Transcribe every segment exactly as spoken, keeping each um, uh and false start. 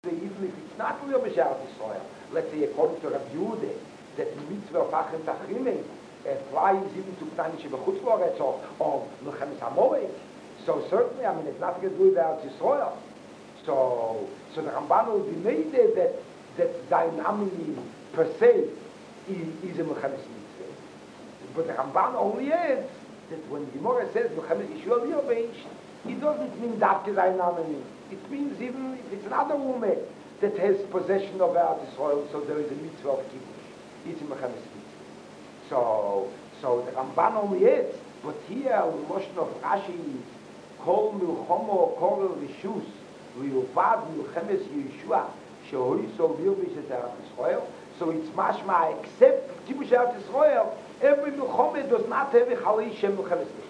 even if it's not real B'She'eretz Yisrael. Let's say according to Rabbi Yehuda, that the mitzvah of Achim Tachrimim applies even to Pnai Shebechutz La'aretz or, or Milchemes HaMolech. So certainly, I mean, it's nothing to do with Eretz Yisrael. So, so the Ramban will be made that that Zayin Amini per se is a Milchemes mitzvah. But the Ramban only adds that when the Gemara says Milchemes Yisrael Yirbesh, it doesn't mean that Zayin Amini. It means even if it's another woman that has possession of Eretz Yisrael, so there is a mitzvah of Kiddush. It's a Milchemes mitzvah. So, so the Ramban only adds, but here the motion of Rashi is Kol Milchomo Kol Rishus Liuvad Milchemes Yeshua Shehoy So Yirbesh Eretz Yisrael. So it's mashma except Kiddush Eretz Yisrael. Every Milchome does not have a Chalei Shem Milchemes mitzvah.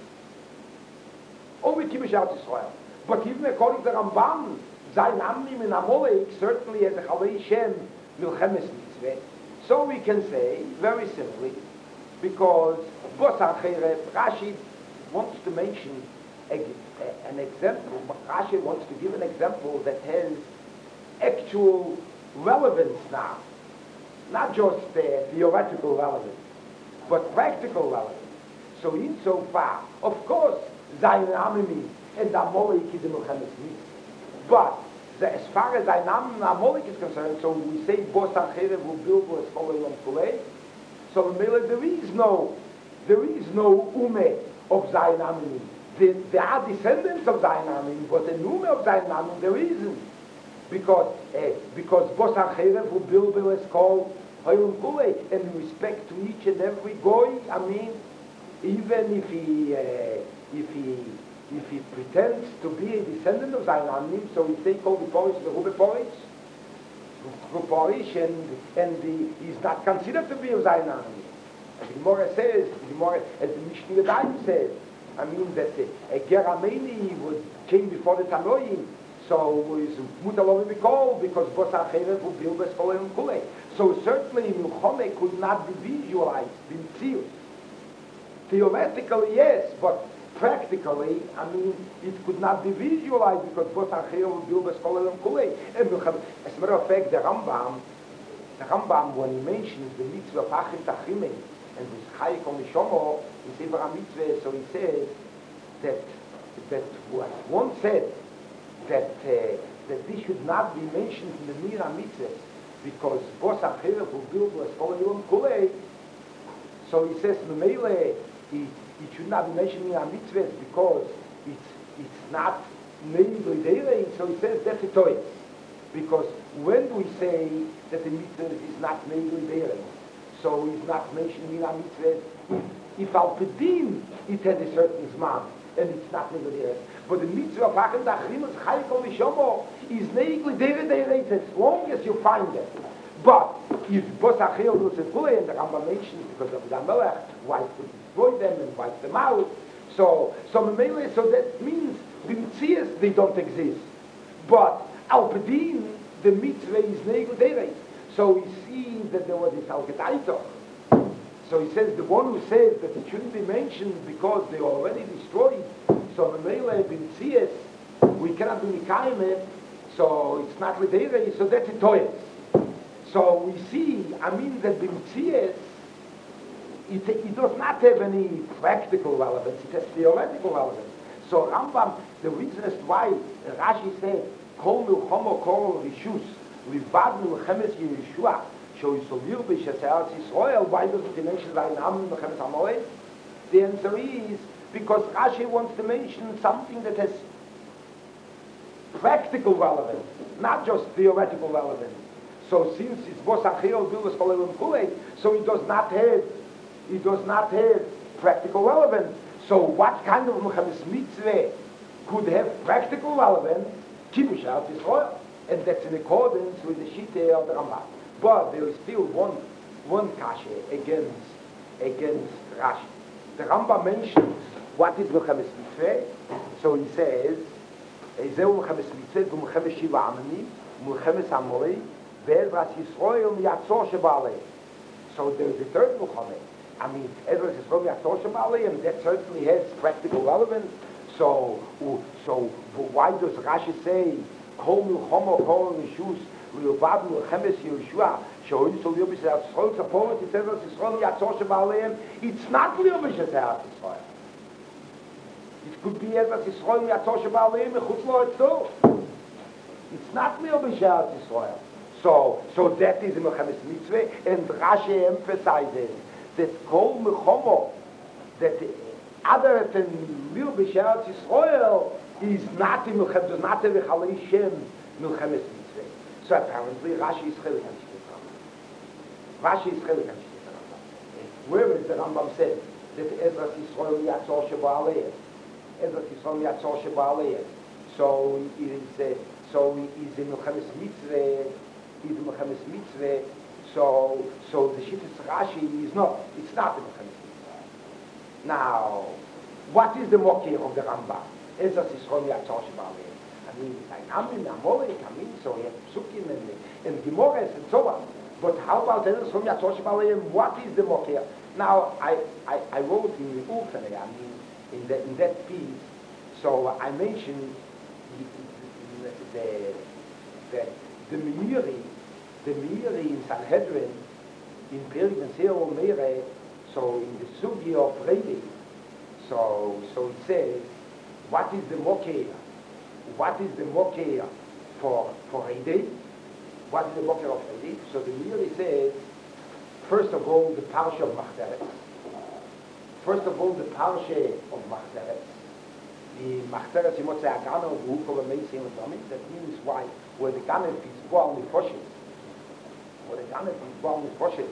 Only Kiddush Eretz Yisrael. But even according to Ramban, Zayin Amnim in Amalek certainly has a Chalei Shem Milchemes mitzvah. So we can say, very simply, because Bosar Cheref, Rashi wants to mention a, a, an example, Rashi wants to give an example that has actual relevance now. Not just uh, theoretical relevance, but practical relevance. So insofar, of course, Zayin Amnim and Amalek is a Milchemes mitzvah. But the, as far as Zayin Amnim and Amalek is concerned, so we say Bosar Cheref will build was following on Kulei. So there is no, there is no ume of Zayin Amnim. There are descendants of Zayin Amnim, but the ume of Zayin Amnim there isn't, because uh, because Bosar Cheref will build was called Hayom Kulei, and in respect to each and every goy, I mean, even if he uh, if he if he pretends to be a descendant of Zayin Amnim, so we say called the Polish the Rube Polish. Polish and and the, he's not considered to be a Zayin Amnim. As the Gemara says, the Gemara, as the Mishnah Yadayim says, I mean that uh, a Ger Armeni would came before the Tanoim, so was Mutalov Mikol because Bosar Cheref would build a scholar and Kulei. So certainly Milchome could not be visualized in Tzil. Theoretically, yes, but practically, I mean, it could not be visualized because Bosar Cheref would build a scholar and Kulei. And as a matter of fact, the Rambam, the Rambam, when he mentions the mitzvah of Achim Tachrimim and his Chayik on Mishomo, in Sefer HaMitzvah, so he says that that what one said that uh, that this should not be mentioned in the Mir HaMitzvah because Bosar Cheref will build a scholar and Kulei. So he says, Memele, he it should not be mentioned in our mitzvahs because it's it's not neigly deirein. So he says that's a toy. Because when do we say that the mitzvah is not neigly deirein? So it's not mentioned in our mitzvahs. If, if al pedin it has a certain zman and it's not neigly deirein. But the mitzvah of Achim Tachrim is Chayik Ol Mishomo is neigly deirein as long as you find it. But if Bosar Cheref was a Kulei and the Rambam mentions because of the Melech, why could destroy them and wipe them out? So, so Memele, so that means the Mitzias, they don't exist. But Al Pedin, the mitzvah is Neigel Dereit. So we see that there was this Al Gedaito. So he says the one who says that it shouldn't be mentioned because they are already destroyed. So Memele, the Mitzias, we cannot be Mikayim, so it's not Dereit, so that's a Toyes. So we see, I mean that the Mitzias, it, it does not have any practical relevance, it has theoretical relevance. So Rambam, the reason as why Rashi said, Kol Milchomo Kol Rishus, Livad Milchemes Yeshua, so Yisrael Eretz Yisrael, why doesn't he mention Zayin Amnim Milchemes HaMolech? The answer is, because Rashi wants to mention something that has practical relevance, not just theoretical relevance. So since it's Bosar Cheref Bilvas Kolelim Kulei, so it does not have, it does not have practical relevance. So what kind of Milchemes mitzvah could have practical relevance? Kiddush Eretz Yisrael, and that's in accordance with the Shittah of the Rambam. But there is still one one kasha against against Rashi. The Rambam mentions what is Milchemes mitzvah. So he says, "Ezeu Milchemes mitzvah, Milchemes Shiva Amanim, Milchemes Hamolei." So there is a third Milchome. I mean, Ezra Yisrael Yatzor Shabali, and that certainly has practical relevance. So, so why does Rashi say כל מלחמה, כל רישוס, ויובד מלחמס יהושע, שהויד סול יובש את ישראל, ספורת יצא את ישראל, יעצור שבעליהם, it's not ליובש את ישראל. It could be as Israel יעצור שבעליהם, מחוץ לו אצלו. It's not ליובש את ישראל. So, so that is מלחמס מצווה, and Rashi emphasizes that כל מלחמה, that other than ליובש את ישראל, is not in Milchem, does not have a Chalei Shem Milchemes Mitzvah. So apparently Rashi is Chelik on Shtet Rambam. Rashi is Chelik on Shtet Rambam. Where is the Rambam said that Ezras Yisrael Yatzor Sheba Aleim? Ezras Yisrael Yatzor Sheba Aleim. So it is, uh, so it is in Milchemes Mitzvah, is in Milchemes Mitzvah, so, so the Shittas Rashi is not, it's not in Milchemes Mitzvah. Now, what is the Mokir of the Rambam? Ezras Yisrael Yatzor Sheba Aleim. I mean, I'm in Amorik, I mean, so he has Psukim and, and Gemores and so on. But how about Ezras Yisrael Yatzor Sheba Aleim? What is the Mokir? Now, I, I, I wrote in the Urchane, I mean, in, the, in that piece, so I mentioned the, the, the, the Meiri, the Meiri in Sanhedrin, in Perik and Seir Meire, so in the Sugi of Reidi, so, so it says, what is the Mokeh? What is the Mokeh for for Reidi? What is the Mokeh of Reidi? So the Meiri says, first of all, the Parsha of Machteretz. First of all, the Parsha of Machteretz. The Machteretz in Motzei Agano, the Hukov of Meisei and Domim, that means why, where the Ganef is born with Foshet. Where the Ganef is born with Foshet.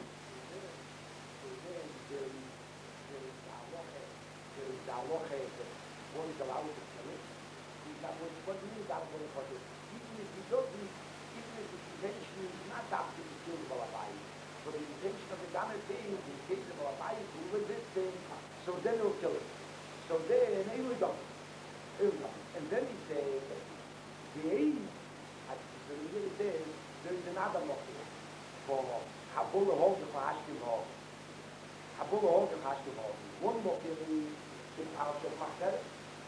One is allowed to tell it. That was what means that one for it. Even if you don't need, even if the intention is not up to the skill of Balabai, but the intention of the Ghana thing, in case of Balabai, who will this thing, so then he'll kill it. So then, he will go. He will go. And then he says, the aim, as the Meiri says, there is another motive for Habul Hol, for Hashkim Hol. Habul Hol, for Hashkim Hol. One motive is the Parsha of Machteretz.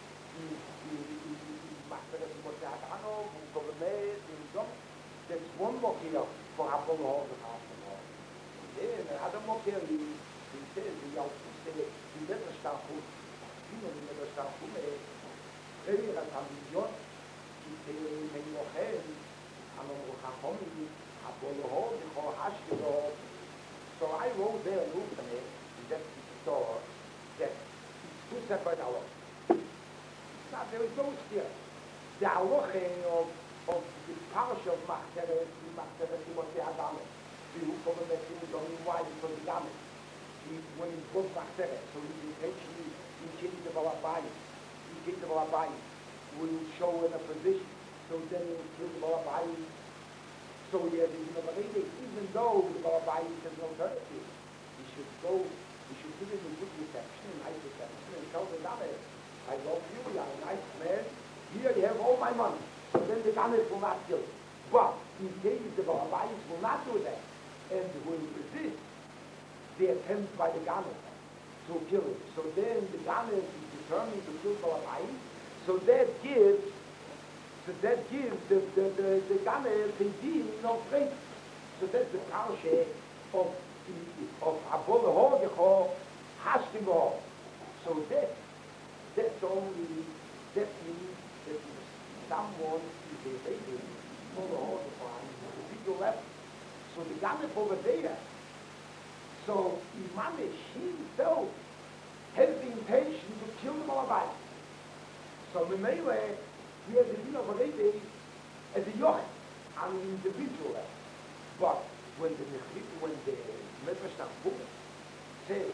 There's one more here for Apple Hall the Hospital. Then another more here he says the Yalpuse, he never start food. You know, he never start food. Very at a million, he said, when your hand, I'm a Hakomi, Apple Hall, the whole hospital. So I wrote there, look at it, in that store, that it's two separate hours. There is no steer. The halacha of, of the Parsha of Machteretz, the Machteretz, he was the Adame. The Hukov of Metzim is only why because the Adame. When he broke Machteretz, so he eventually, he changed the Balabayim. He changed the Balabayim. Will show in a position. So then he will kill the Balabayim. So he has in the Balabayim, even though the Balabayim has no alternative, he should go, he should give him a good reception, a nice reception, and tell the Adame, I love you, you're a nice man. Here you have all my money. So then the Ganesh will not kill. But in case the Balabayis will not do that and will resist the attempt by the Ganesh to kill him. So then the Ganesh is determined to kill Balabayis. So that gives so that gives the the the, the Ganesh the deal of faith. So that's the Parsha of of Abol Hogecho Hashkim. So that That's only, that means that someone is a baby for the whole time, the people left. So the Ganef over there, so Imanish himself has the intention to kill them all about. So Memele, he has a deal of a baby as a yoch, an individual level. But when the when the Medrash Tanchum says,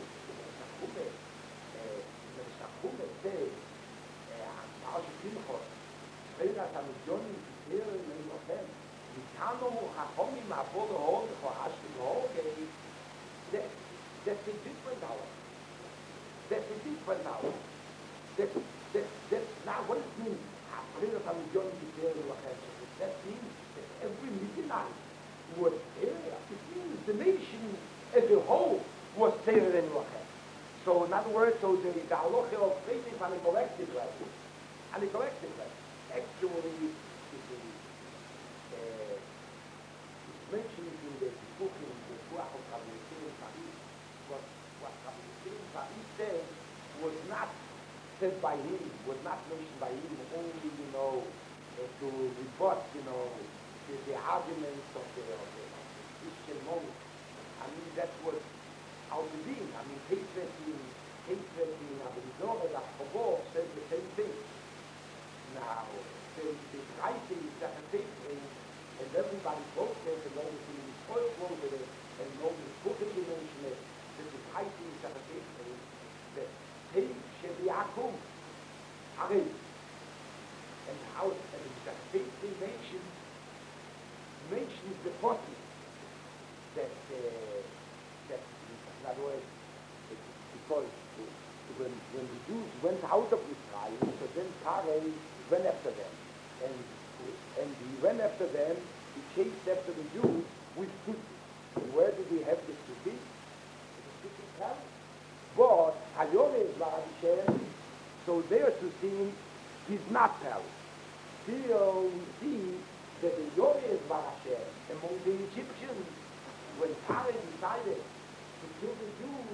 Kume says, Parsha Pinchos, Vedas HaMidyonim Titzir Meilochem, Mikano Chachomim Abol Hol B'Chol Hashkim Hol, that's a different hour. That's a different hour. That's, that's, that's not what it means. Vedas HaMidyonim Titzir Meilochem. That means that every Midianite was there. It means the nation as a whole was there in Meilochem. So in other words, so the, the halacha of faith is on a collective level. On a collective level. Actually, the, uh, it's mentioned in the book in the Ruach of Rabbi Yisrael Paris, what, what Rabbi Yisrael Paris said was not said by him, was not mentioned by him only, you know, uh, to rebut, you know, the, the arguments of the, of the, of the Christian monks. I mean, that was out the din. I mean, hatred in, hatred in Abedor and Achobor said the same thing. Now, the, the writing is that a thing, and everybody quoted it, and all the things spoil quoted it, and all the book you mentioned it, that the writing is that a thing, that hey, Shebi Akum, Ari, and how, and the same thing mentions, mentions the body, that, uh, that, in other words, because when, when the Jews went out of Israel, so then Parei went after them. And, and he went after them, he chased after the Jews with Tuti. And where did he have the Tuti? The Tuti palace. But Hayore is Hashem, so there to see he's not palace. Still we see that the Yore is Hashem among the Egyptians. When Parei decided to kill the Jews,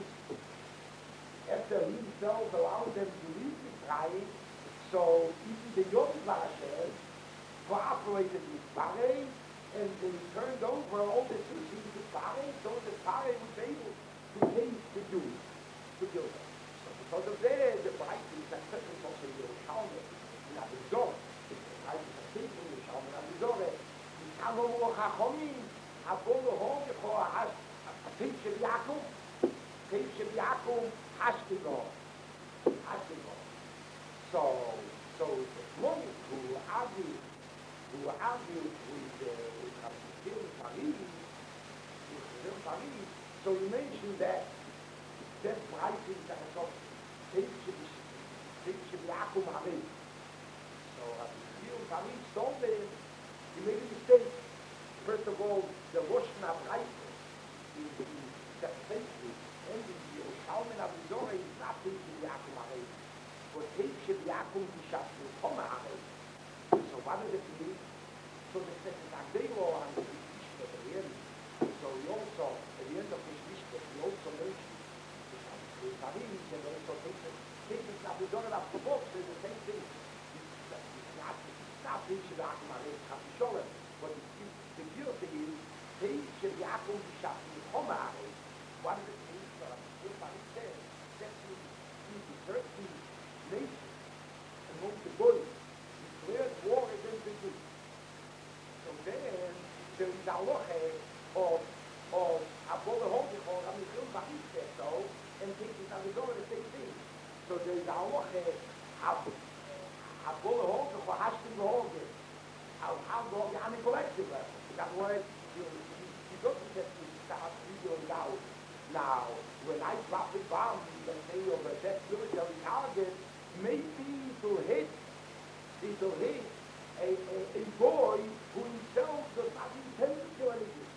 after he himself allowed them to leave Israel, so even the Yom Hashem cooperated with Parei, and they turned over all the sushi to Parei, so that Parei was able to chase the Jews, to kill them. So because of that, the Bible is accepted also in Yerushalmi, in Abizor, the Bible is accepted in Yerushalmi, in Abizor, the Kamo Chachomim, Abolo Hom, Yechoa Hash, Tev Shel Yaakov, Tev Shel Yaakov, Hashtigon, Hashtigon. So, so the one who argued, who argued with uh, with Rabbi Paris, with Paris, so he mentioned that that writing that I thought Tev Shel Yaakov Harim. So Rabbi Paris told him he made a mistake. First of all, the Rosh Hashanah in the second century, and in the Yerushalmi Abizor is not Tev Shel Yaakov Harim, but Tev Shel Yaakov Tishat Milchoma Harim. So what does it mean? So the second Agdero and the Mishpat at the end. So he also, at the end of this Mishpat, he also mentioned the Paris and also Tev Shel Abizor and Abizor say the same thing. It's not Tev Shel Yaakov Harim, it's Chapi Sholem, but the beauty is Tev Shel Yaakov Tishat Milchoma Harim. What does it mean? So the Paris says that in the thirteen nations among the boys declared war against the Jews. So then there is a halacha of of Abol Hodik or Amichil Paris said so, and thinking that it's all the same thing. So there is a halacha of Abol Hodik or Hashtim Hodik. How how go on a collective level. In other words, you you don't get to start figuring out. Now, when I drop the bomb, let's say over that military target, maybe to hit, it will hit a, a, a boy who himself does not intend to kill anything.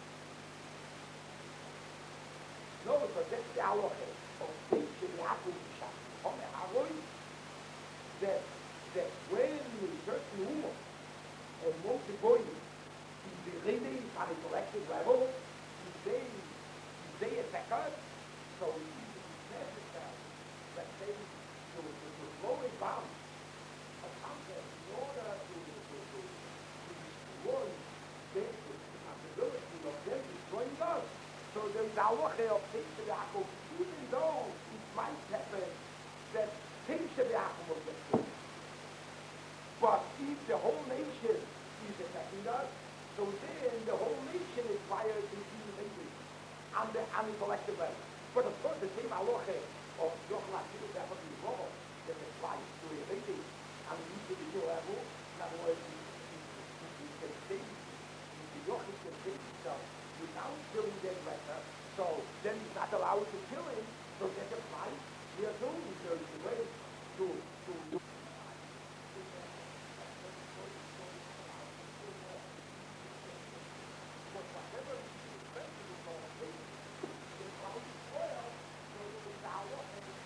No, so that's the halacha of Tev Shel Yaakov Tishat Milchoma Harim, that that when a certain woman and most the boy is the ready on a collective level, is they is they attack us, so it is necessary, let's say, to, to, to blow a bomb of something in order to, to, to, to destroy the possibility of them destroying us. So there is a halacha of Tev Shel Yaakov, even though it might happen that Tev Shel Yaakov will get killed. But if the whole nation is attacking us, so then the whole nation is fired to be on the on the collective level. But of course, the same halacha of Yochel Achilu B'Echad Yisrael that applies to a lady on the individual level. In other words, you can save the Yochel can save himself without killing the aggressor. So then he's not allowed to kill him. So that applies here too. There is a way to to. to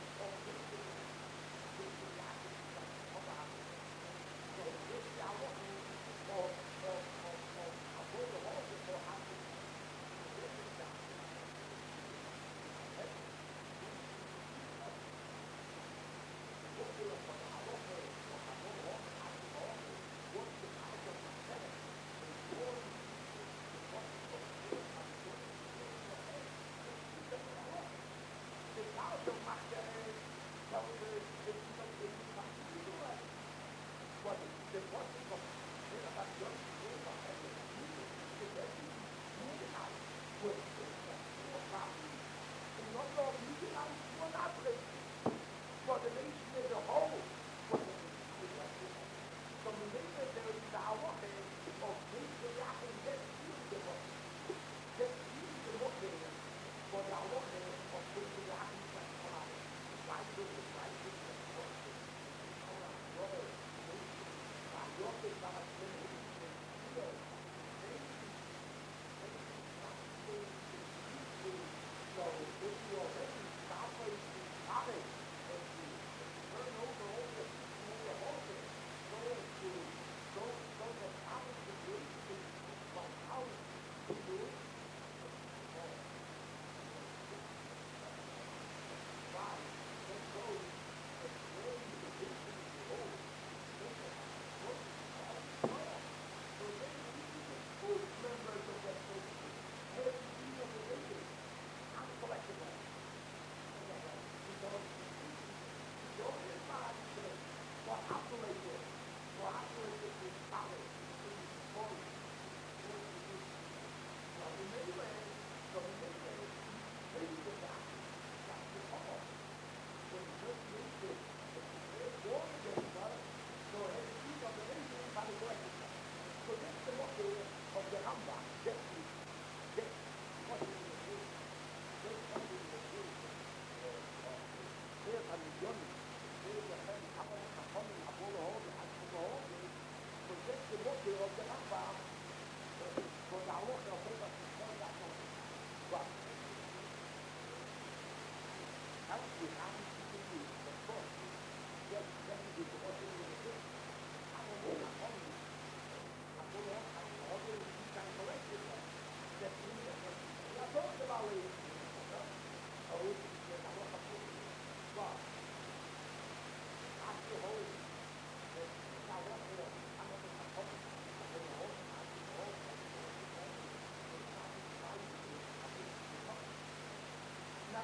Our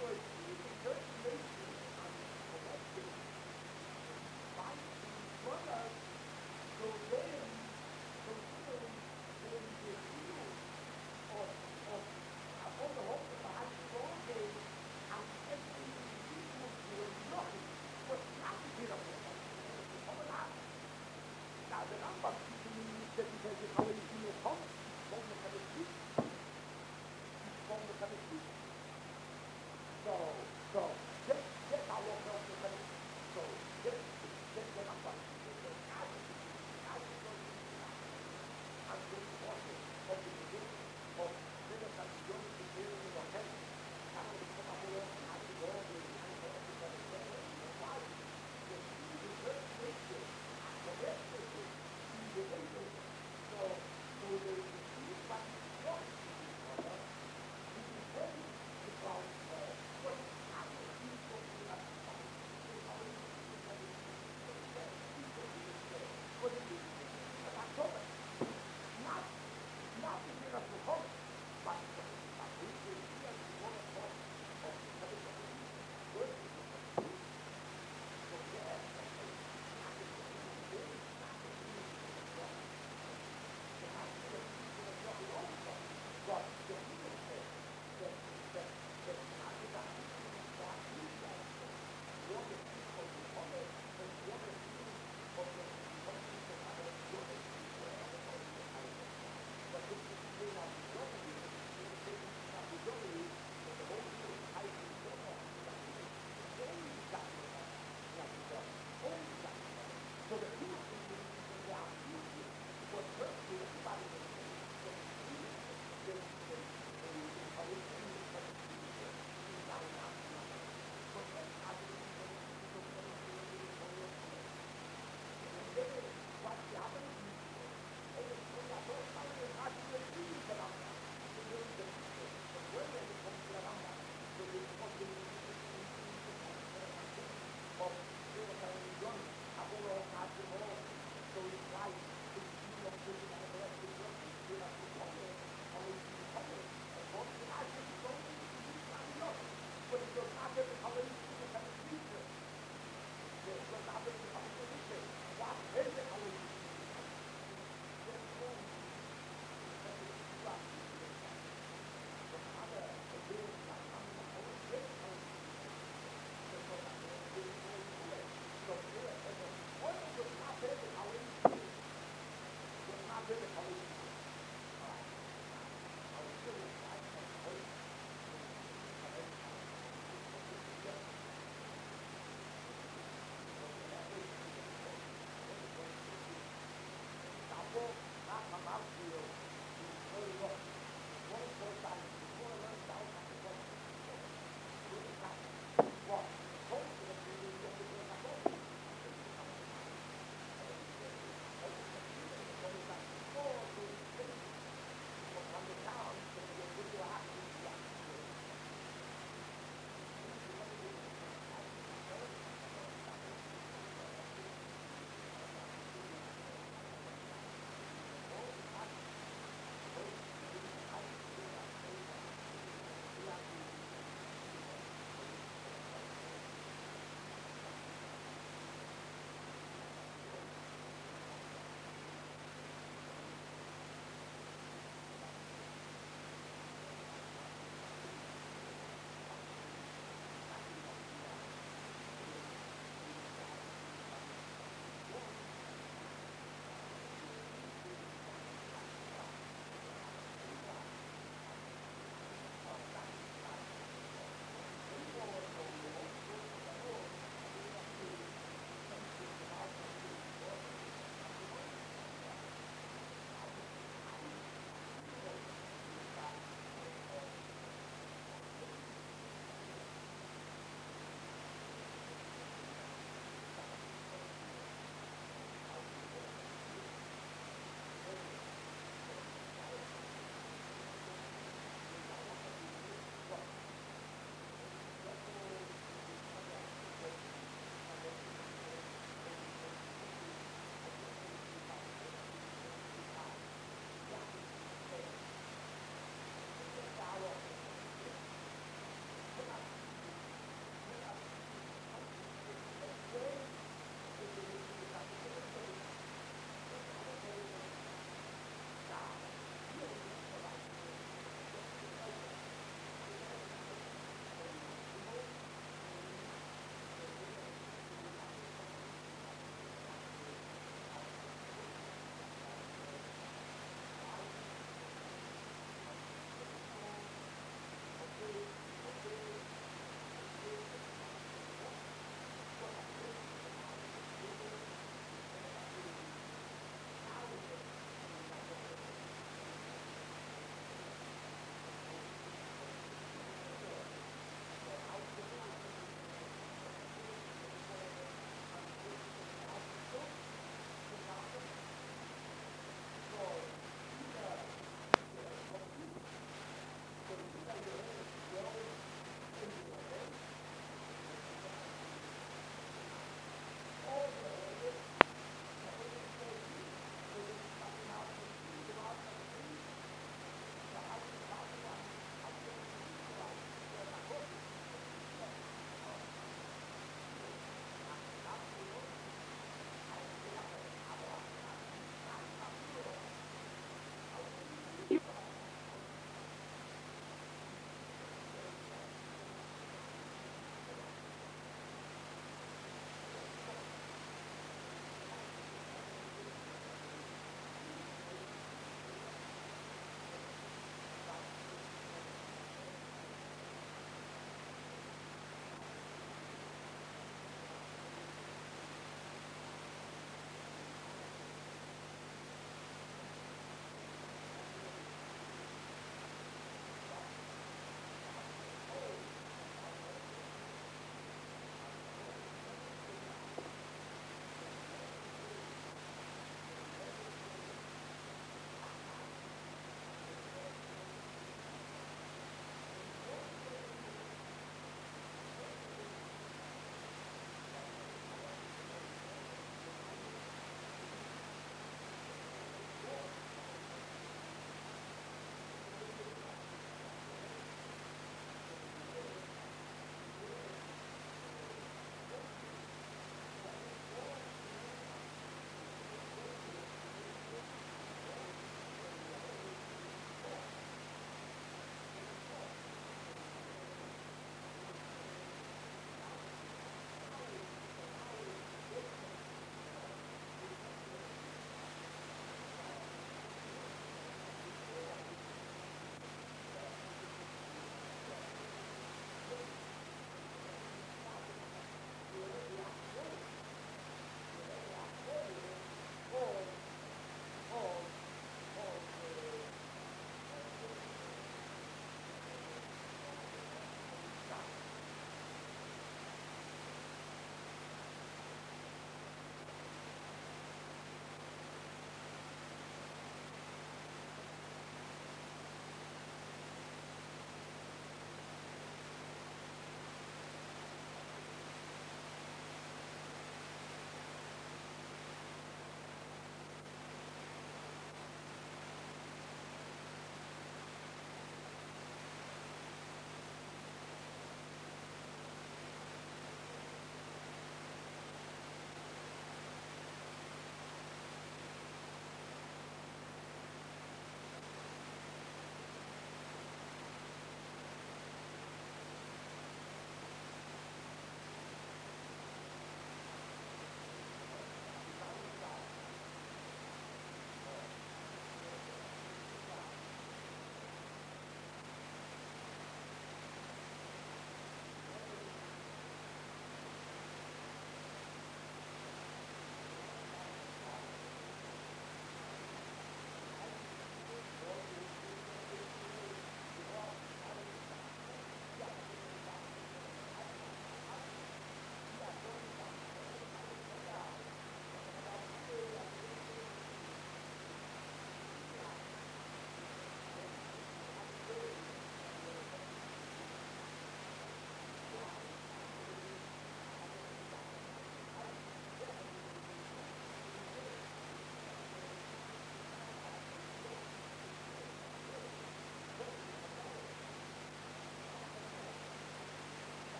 words, even certain nations are corrected by the brothers, so then considering when the view of of all the hope of the high strong day and every individual who was nothing was not a bit of it. Now the Rambam teaching that he says how it is in your home, from the Palestine, from the Palestine. So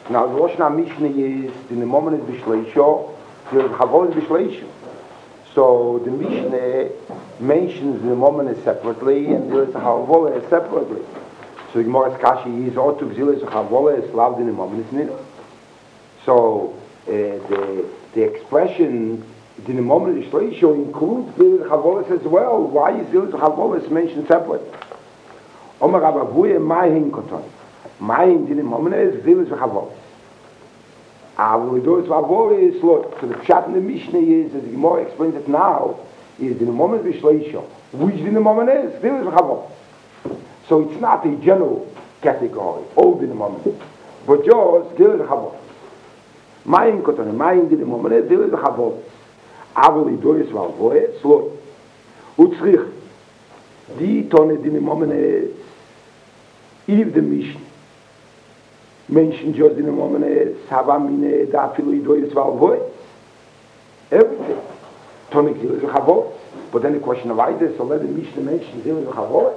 Now, the Rosh Mishnah is, in the moment is Bishleisho, the Chavol is Bishleisho. So the Mishnah mentions the moment is separately, and there is a Chavol is separately. So the Gemara's Kashi is, or to Gzil is a Chavol is loved in the moment is Nida. So uh, the, the expression, in the moment is Bishleisho, includes the Chavol as well. Why is the Chavol is mentioned separately? Omer Abavuye Mahin Koton. Mahin in the moment is Gzil is a Chavol. So the pshat in the Mishnah is, as the Gemara explains it now, is in the moment of Shleisha, which in the moment is, still is a Chavol. So it's not a general category, all in the moment, but yours still is a Chavol. Mayim koton, mayim in the moment is, still is a Chavol. Avoli dois valvoe, slot. Utzrich, die tonne in the moment is, if the Mishnah, mention just in the moment is Havamine da Filui Dois Valvoy. Everything. Tonic Zil is a Chavol. But then the question arises, so let the Mishnah mention Zil is a Chavol.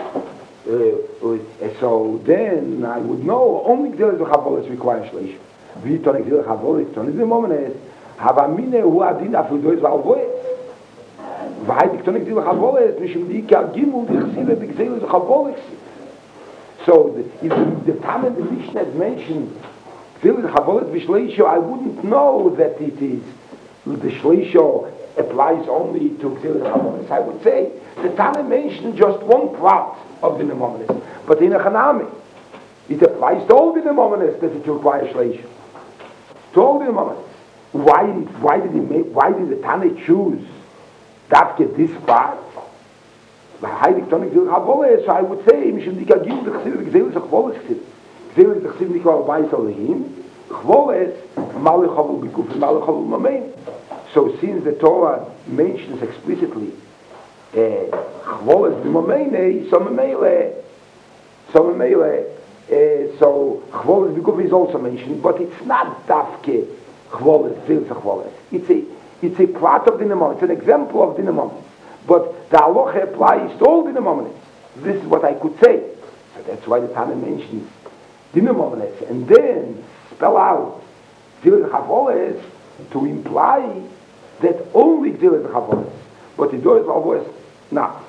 Uh, so then I would know only Zil is a Chavol is required Shleish. Vi Tonic Zil is a Chavol, Tonic in the moment is Havamine Hu Adin da Filui Dois Valvoy. Vahai Tonic Zil is a Chavol is Mishim Dika Gimul Dichsive Big Zil is a Chavol. So, the, if the, the time the Mishnah had mentioned I wouldn't know that it is the Shleisho applies only to Gzil Chavolis. I would say the Tana mentioned just one part of the Nemomenis, but in a Chanami it applies to all the Nemomenis that it requires Shleisho. To all the Nemomenis. Why, why did he make? Why did the Tana choose that get this part? So I would say, Mishum Dika Gim, the Chsiv, Gzil is a Chvoles Chsiv. Gzil is the Chsiv Nikol Bayis Alehim, Chvoles, Mali Chavol Bikuf, and Mali Chavol Mamein. So since the Torah mentions explicitly Chvoles B'Mamein, so Mameile, so Mameile, so Chvoles Bikuf is also mentioned, but it's not Dafke Chvoles, Gzil is a Chvoles. It's a, it's a part of the Nemon, it's an example of the Nemon. But the halacha applies to all dinamominants. This is what I could say. So that's why the Tana mentions dinamominants. And then spell out Gzil Chavoles to imply that only Gzil Chavoles. But the Doris Valvoes, not.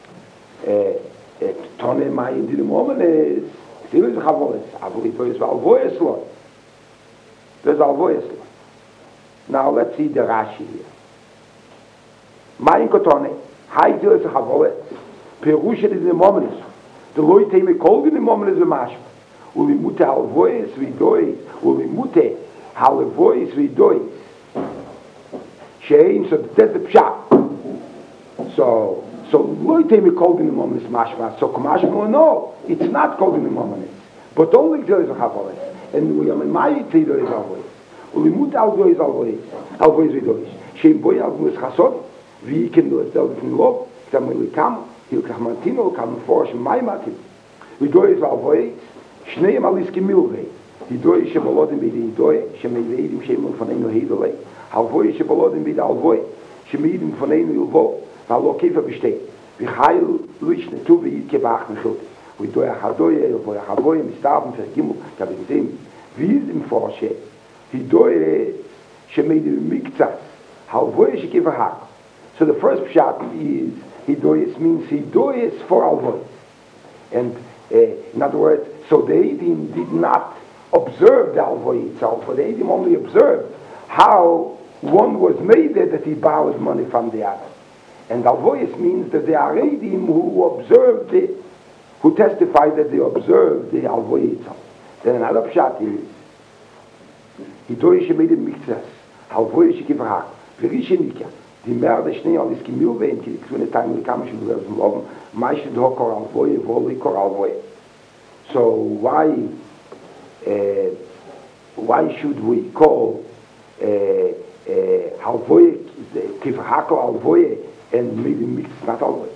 Tone Mai dinamominants, Gzil Chavoles. Avoli Doris Valvoes Lord. Doris Valvoes Lord. Now let's see the Rashi here. Mein Kotone, Hai Gzil is a Chavoles, Perusha is the Nemomenis, the Loi Teime Kol the Nemomenis V'mashma, Ulimute Halvoes V'dois, Ulimute Halvoes V'dois. Shein, so that's the Pshat. So, so Loi Teime Kol the Nemomenis Mashma, so Kamashma, no, it's not Kol the Nemomenis, but only Gzil is a Chavoles, and we are in my Teido is Halvoes, Ulimute Halvoes Halvoes, Halvoes V'dois. Shein Boy Halvoes Chasod, wie kann du es selber von Lob, ich sage mir, wie kam, hier kann man Tino, kann man forschen, mein Matim. Wie du es war, wo es, schnee mal ist gemilwe, die du es, Shemolodim bei die Idoi, Shemeidim, Shemol von Eino Hedele, Halvoi, Shemolodim bei der Alvoi, Shemeidim von Eino Ilvo, weil Lokefa besteht, wie Heil, Luish, Netu, wie Yitke, Bach, Nechut, wie du es, Hadoi, Elvoi, Havoi, Mistaben, Vergimmel, ich habe gesehen, wie es im Forsche, die du es, Shemeidim, Mikzas, Halvoi, Shekefa, Hak. So the first pshat is Hidoyes means Hidoyes for Alvois. And uh, in other words, so the Eidim did not observe the Alvois itself, but the Eidim only observed how one was made there that he borrowed money from the other. And Alvois means that there are Eidim who observed it, who testified that they observed the Alvois itself. Then another pshat is Hidoyes Shemeidim Mikzas, Alvois Shekivahak, Virishenika. Die Merde Schnee alles gemüht werden, die so eine Time kam schon über zum Leben. Meiste doch Koral Voye, Volle Koral Voye. So why uh, why should we call uh, uh, Halvoye Kifahako Alvoye and maybe mix not Alvoye?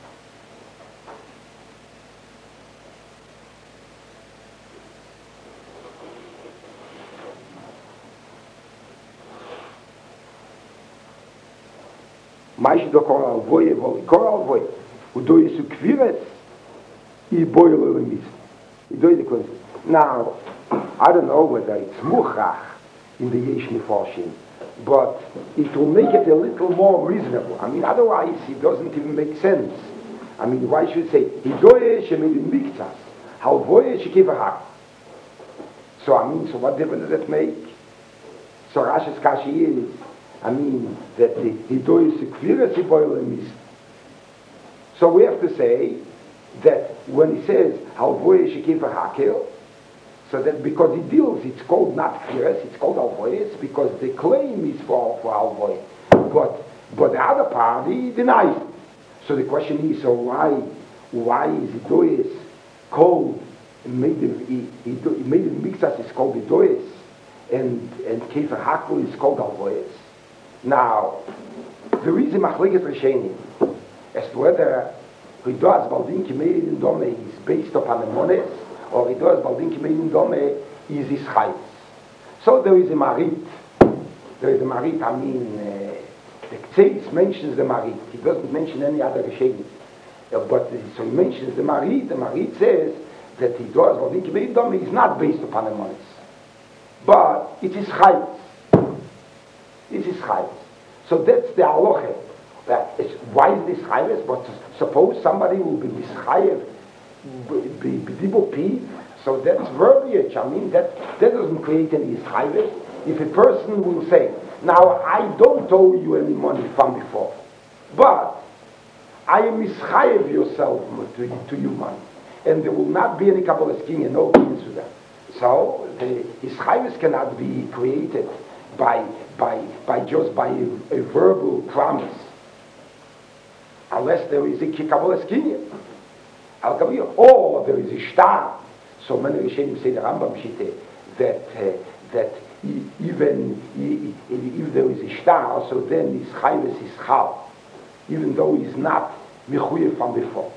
Mais do Koral Voye, Volle Koral Voye. O do isso Kvives e Boilo Lemis. E dois de coisas. Now, I don't know whether it's muchach in the Yesh Meforshim, but it will make it a little more reasonable. I mean, otherwise it doesn't even make sense. I mean, why should say hidoye shemedin miktas halvoye shekivahak? So I mean, so what difference does that make? So Rashi's kashi is, I mean, that the hidoye sekvira siboilim is. So we have to say that when he says halvoye shekivahak, so that because he deals, it's called not kviras, it's called halvoyes, because the claim is for for halvoye, but but the other part he denies it. So the question is, so why why is hidoyes called made the he, he, he made the mixas is called hidoyes and and kefer hakol is called halvoyes? Now the reason machliket rishenim as to whether hidoyes baldin kimeid in dome is based upon the mones, or it does baldin kimein in dome is his chayes. So there is a marit. There is a marit. I mean, uh, the Ktseis mentions the marit. He doesn't mention any other rishenim. Uh, but uh, so he mentions the marit. The marit says that he does baldin kimein in dome is not based upon the mones, but it is chayes. It is chayes. So that's the halacha. That is, why is this chayes? But suppose somebody will be mischayev. Be, be, so that's verbiage. I mean, that, that doesn't create any schayves. If a person will say, now I don't owe you any money from before, but I am mischayev yourself to, to you money, and there will not be any Kabbalah king and no things to that. So the schayves cannot be created by by by just by a, a verbal promise, unless there is a Kabbalah king. Or there is a star. So many Rishonim say the Rambam Shite that uh, that even if there is a star, so then his chayves is chal, even though he's not mechuyev from before.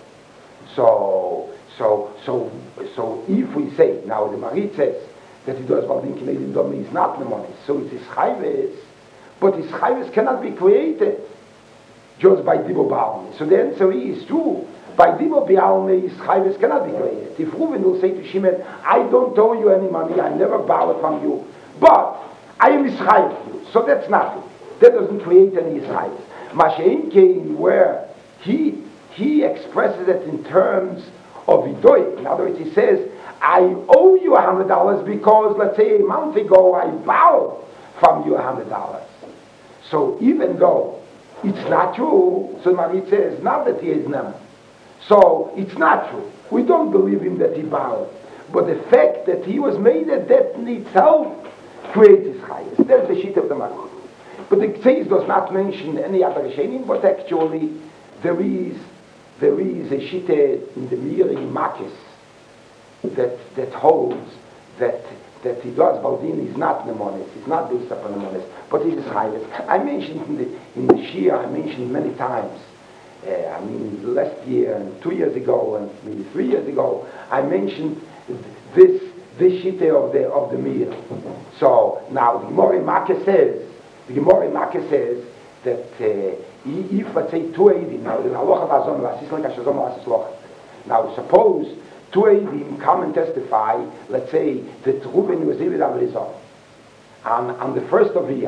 So so so so if we say now the Marit says that he does baldin kimeid dome is not nemonis, so it's his chayves, but his chayves cannot be created just by dibo ba'almi. So the answer is true. By Dibo Bialme, his chayves cannot be created. If Reuven will say to Shimon, I don't owe you any money, I never borrowed from you, but I am mischayev you, so that's nothing. That doesn't create any chayves. Mashein came where he he expresses it in terms of hidoy. In other words, he says, I owe you a hundred dollars because, let's say, a month ago I borrowed from you a hundred dollars. So even though it's not true, so Marit says, not that he is numb. So it's not true. We don't believe him that he borrowed. But the fact that he was made a debt in itself creates his chayes. That's the sheet of the Marit. But the Ktseis does not mention any other Rishonim, but actually there is there is a sheet in the Miri Makis that that holds that that he does baldin is not nemonis, it's not based upon nemonis, but it is chayes. I mentioned in the in the Shia, I mentioned many times. Uh, I mean, last year and two years ago and maybe three years ago, I mentioned this this shite of the of the Mir. So now the Gemara in Makkah says, the Gemara in Makkah says that uh, if let's say two eighty now the halacha vazon vasislan kashazon vasisloch. Now suppose two eighty come and testify. Let's say that Reuven was David Avrizon on on the first of the year,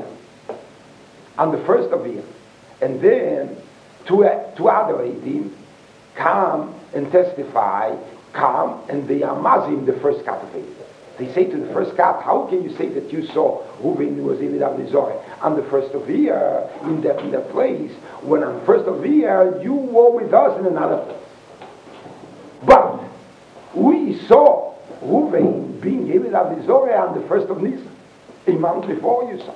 on the first of the year, and then. Two, two other Eidim come and testify, come and they are mazim the first cut of it. They say to the first cut, how can you say that you saw Reuven was in Avizor on the first of the year in that in that place when on the first of the year you were with us in another place? But we saw Reuven being given Avizor on the first of Nisan, a month before you saw.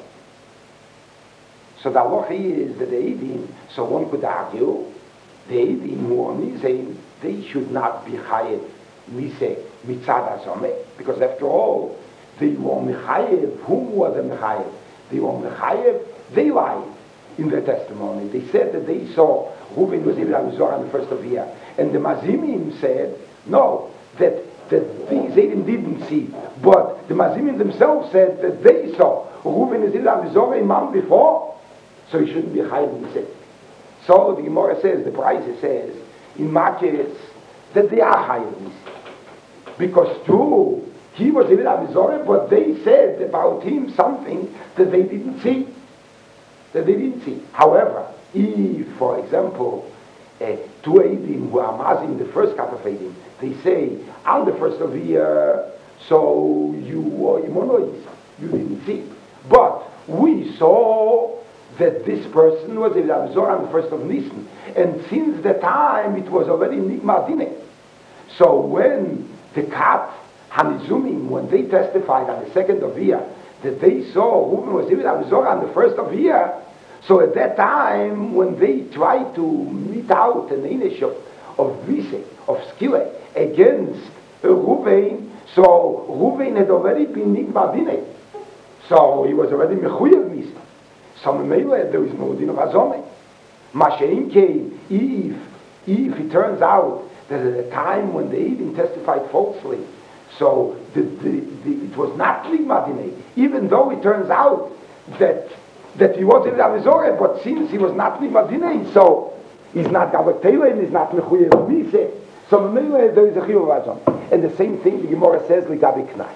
So the halacha is that the Eidim, so one could argue, the Eidim who are Nisein, they should not be chayev Niseh mitzad hazomeh, because after all, they were mechayev. Whom were the mechayev? They were mechayev. They lied in their testimony. They said that they saw Reuven was David Avizor on the first of the year, and the Mazimim said no, that that these Eidim didn't see, but the Mazimim themselves said that they saw Reuven was David Avizor a month before. So he shouldn't be chayev Niseh. So the Gemara says, the Braisa says, in Makkos, that they are chayev Niseh. Because true, he was Eved Avizorah, but they said about him something that they didn't see. That they didn't see. However, if, for example, uh, two Eidim who are mazing the first cut of Eidim, they say, on the first of the year, so you were Imonois, you didn't see. But we saw that this person was Eved Avizorah on the first of Nisan, and since the time it was already Nigmar Dineh. So when the cat Hanizumim, when they testified on the second of year that they saw Reuben was Eved Avizorah on the first of year, so at that time when they tried to meet out an Einish of, of Vise, of Skile, against Reuben, so Reuben had already been Nigmar Dineh. So he was already Mechuyev Misa. So Memele, there is no Din of Azomeh. Mashein came, if, if it turns out that at the time when they even testified falsely, so the, the, the, it was not Nigmar Dineh, even though it turns out that that he was in Avizorah, but since he was not Nigmar Dineh, so he's not Gavak Teilin, he's not Mechuyev Misa. So Memele, there is a Chiyuv of Azomeh. And the same thing the Gemara says, Ligabi Knas.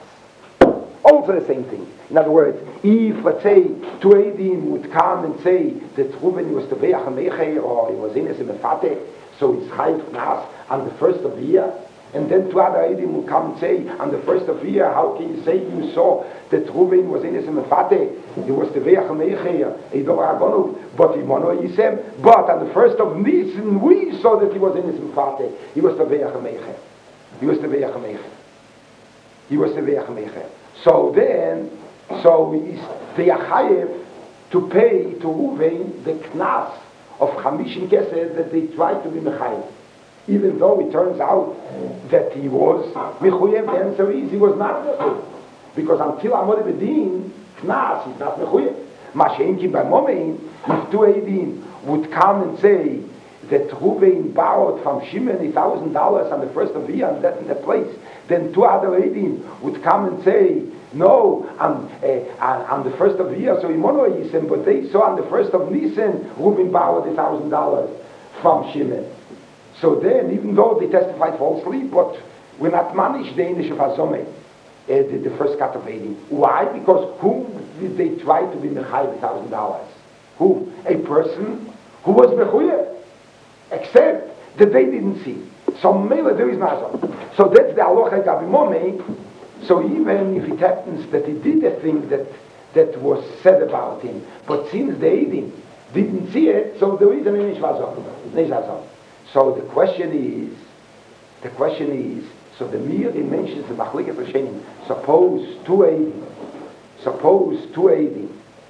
Also the same thing. In other words, if, let's say, two Eidim would come and say that Reuben was the Ve'ach HaMecher, or he was Ines Mefate, so he's Chayiv Knas on the first of the year, and then two other Eidim will come and say, on the first of the year, how can you say you saw that Reuben was Ines Mefate, he was the Ve'ach HaMecher, Eidor Agonu, but he Mono Yisem, but on the first of Nisan, we saw that he was Ines Mefate, he was the Ve'ach HaMecher. He was the Ve'ach HaMecher. He was the Ve'ach HaMecher. So then, so they are chayev to pay to Reuven the knas of Chamishim Kesed that they tried to be mechayev. Even though it turns out that he was mechuyev, the answer is he was not mechuyev. Because until Amod Bedin, knas is not mechuyev. Masheinki by Momein, if two Eidim would come and say that Reuven borrowed from Shimon a thousand dollars on the first of the year and that in the place, then two other Eidim would come and say, no, on, uh, on, on the first of the year, so Imono Yisem, but they saw on the first of Nisan, Reuben borrowed a thousand dollars from Shimon. So then, even though they testified falsely, but we're not managed the Einish of Azomeh, uh, the, the first cut of Eidim. Why? Because who did they try to be Mechayev a thousand dollars? Who? A person who was Mechuyev, except that they didn't see. So Mele there is no. So that's the Aloha Gabi Momei. So even if it happens that he did a thing that that was said about him, but since the Eidim didn't see it, so there is an Einish Vazon. So the question is, the question is, so the Miri mentions the Machliket Rishenim. Suppose two Eidim, suppose two Eidim,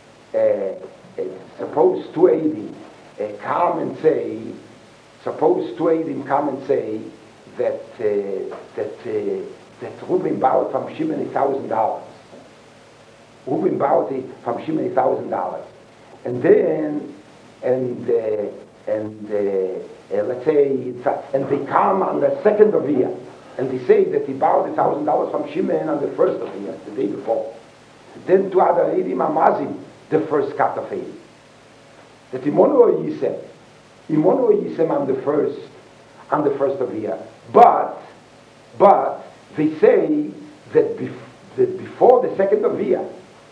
uh, uh, suppose two Eidim uh, come and say. Suppose two Eidim come and say that uh, that uh, that Reuben borrowed from Shimon a thousand dollars. Reuben borrowed from Shimon a thousand dollars, and then and uh, and uh, uh, let's say and they come on the second of the year, and they say that he borrowed a thousand dollars from Shimon on the first of the year, the day before. Then two other Eidim amazim the first cut of Eidim. That Imono Yisem. Imono Yisem on the first, on the first of the year. But, but they say that, bef- that before the second of the year,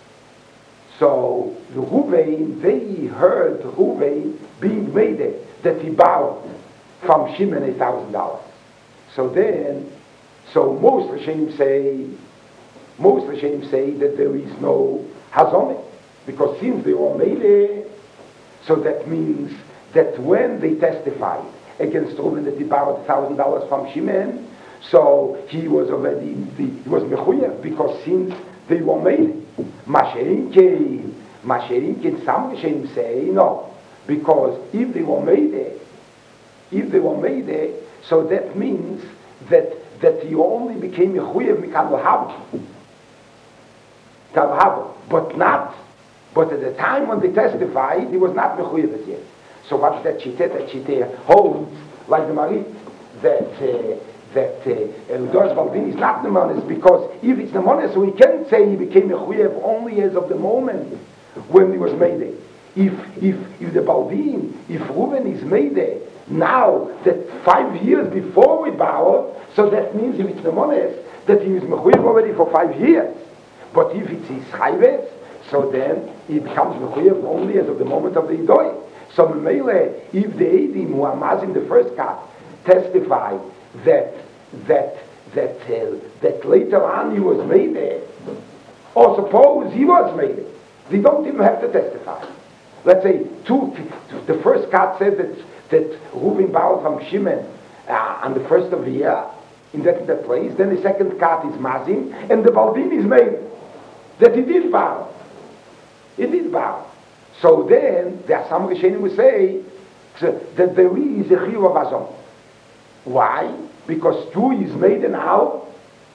so the Reuven, they heard Reuven being made it, that he borrowed from Shimon a thousand dollars. So then, so most Rishonim say, most Rishonim say that there is no Hazomeh, because since they were made it, so that means that when they testified against Reuben that he borrowed a thousand dollars from Shimon, so he was already the, he was mechuyev because since they were made, Mashein came, Mashein came. Some Rishonim say no, because if they were made, if they were made, so that means that that he only became mechuyev mikal havu, but not. But at the time when they testified, he was not mechuyev yet. So what's that Shiteh? That Shiteh holds, like the Marit, that uh, that Eudor's uh, Baldin is not Nemonis, because if it's Nemonis, so he can say he became Mechuyev only as of the moment when he was made. If if if the Baldin, if Reuven is made now that five years before we borrowed, so that means if it's Nemonis, that he is mechuyev already for five years. But if it's his chayves, so then he becomes mechuyev only as of the moment of the idoi. So Mele, if the Eidim who are mazim the first cut testify that that that uh, that later on he was made there, or suppose he was made there, they don't even have to testify. Let's say two, the first cut says that that Reuven borrowed from Shimon uh, on the first of the year in that, that place. Then the second cut is mazim, and the Baldim is made that he did borrow. He did borrow. So then there are some Rishonim who say that there is a chiyuv of azon. Why? Because two is made now,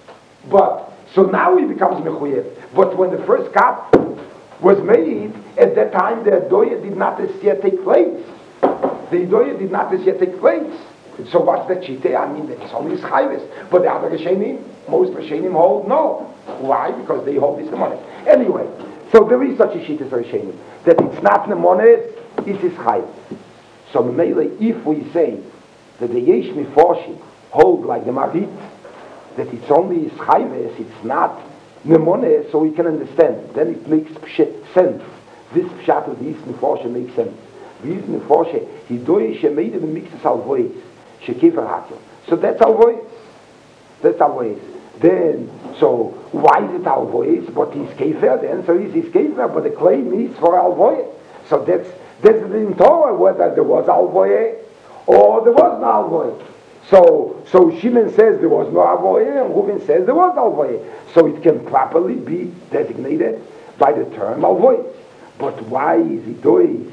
but so now he becomes mechuyev. But when the first cut was made, at that time the doya did not as yet take place. The doya did not as yet take place. So what's the chite? I mean, it's only chayves. But the other Rishonim, most Rishonim hold no. Why? Because they hold this nemones. Anyway, so there is such a shit as Rishonim that it's not nemones, it is chayves. So mainly, if we say that the yesh miforshim hold like the Marit, that it's only chayves, it's not nemones, so we can understand. Then it makes sense. This pshat of the yesh miforshim makes sense. The yesh miforshim hidoy shemeidim and mixes alvois shekefer hakel. So that's alvois. That's alvois. Then, so why is it alvois? But he's kefer. The answer is he's kefer. But the claim is for alvois. So that's that's the Torah whether there was alvois or there was no alvois. So, so Shimon says there was no alvois, and Reuven says there was alvois. So it can properly be designated by the term alvois. But why is it always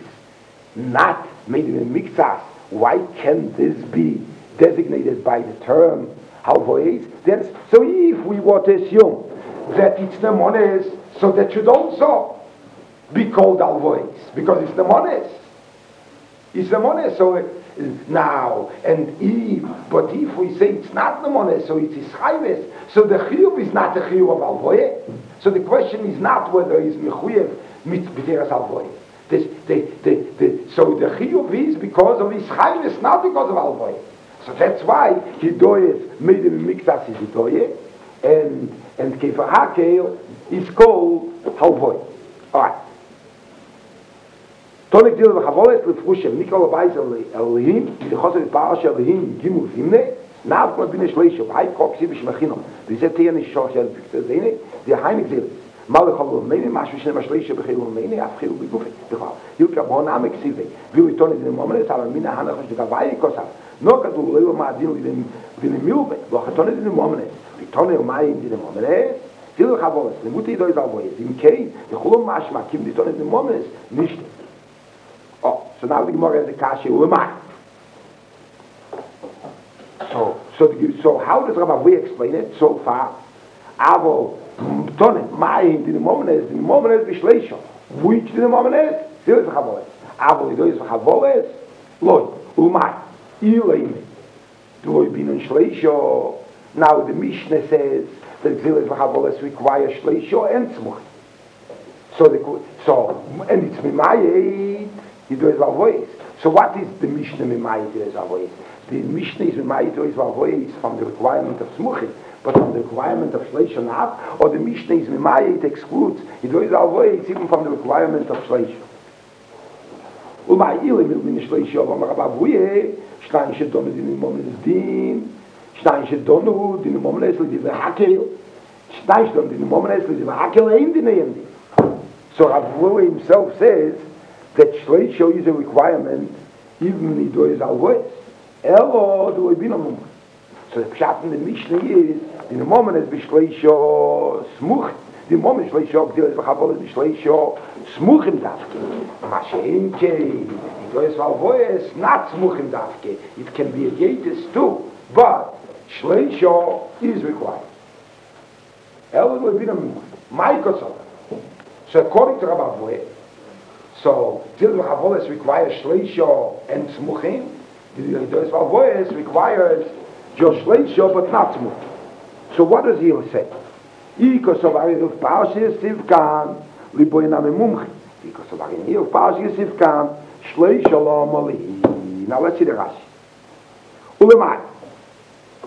not made in a mixas? Why can this be designated by the term alvois? Then, so if we were to assume that it's nemones, so that should also be called alvois, because it's nemones. It's nemones, so it, now, and if, but if we say it's not nemones, so it is chayves, so the chiyuv is not the chiyuv of alvois. So the question is not whether it's mechuyev mit b'teras alvois. This, the, the, the, so the chiyuv is because of his chayves, not because of alvois. So that's why hidoyes made him miktas is hidoye, and and kefer hakel is called halvoy. All right. Tonik dil v'chavoles lefrushem mikol abayis elohim v'chosel v'parasha elohim gimu v'imne nav kol b'nei shleisho v'hai kol ksiv v'shmachino v'zeh teya nishoch yad v'ktazene v'hainik zil mal echol v'meini mashu shnem shleisho b'chil v'meini afchilu b'gufe b'chol hilka b'hona meksive v'yu tonik dil momenes ala mina hanachosh d'gavai kosav no kadu leu ma'adin v'nemilbe v'chatonik dil momenes v'tonik u'mayim dil momenes dil v'chavoles l'muti yidoy z'alvoyes imkei v'chulom mashma kim ditonik dil momenes nishte. Oh, so now the Gemara has the kasha ulemai. So, so, the, so how does Rabbi Avui explain it so far? Avo tonet ma'im the momenes the momenes b'shleisho. Which the momenes? Still is v'chavoles. Avo the is v'chavoles. Loi ulemai ileime. Do bin on shleisho. Now the Mishnah says that Zil is v'chavoles require shleisho and smuch. So the so and it's mimayit. He does alvois. So what is the Mishnah mimayit is alvois? The Mishnah is mimayit is alvois from the requirement of smuchim, but from the requirement of shleish and ab, or the Mishnah is mimayit excludes. He does alvois even from the requirement of shleish. Umay ilim il min shleish yom Rabbi Avui shnayim shedonu din momenes din shnayim shedonu din momenes li v'hakel shnayim shedonu din momenes li v'hakel ein din ein din. So Rabbi Avui himself says that shleisho is a requirement even when he does always. Elo do I be no more. So the pshat in the Mishnah is in the moment as b'shleisho smuch. The moment shleisho b'til es v'chavol as b'shleisho smuchim dafke. Masheinke he does always not smuchim dafke. It can be a gatus too, but shleisho is required. Elo do I be no more. My kosov. So according to Rabbi Avui, so, Zil v'chavoles requires shleisho and smuchim. The Dois v'chavoles requires just shleisho but not smuchim. So what does he say? Ikos of Ariv Parashas Sivkan liboy na memumchim. Ikos of Ariv Parashas Sivkan shleisho lo mali. Now let's see the Rashi. Ulemai.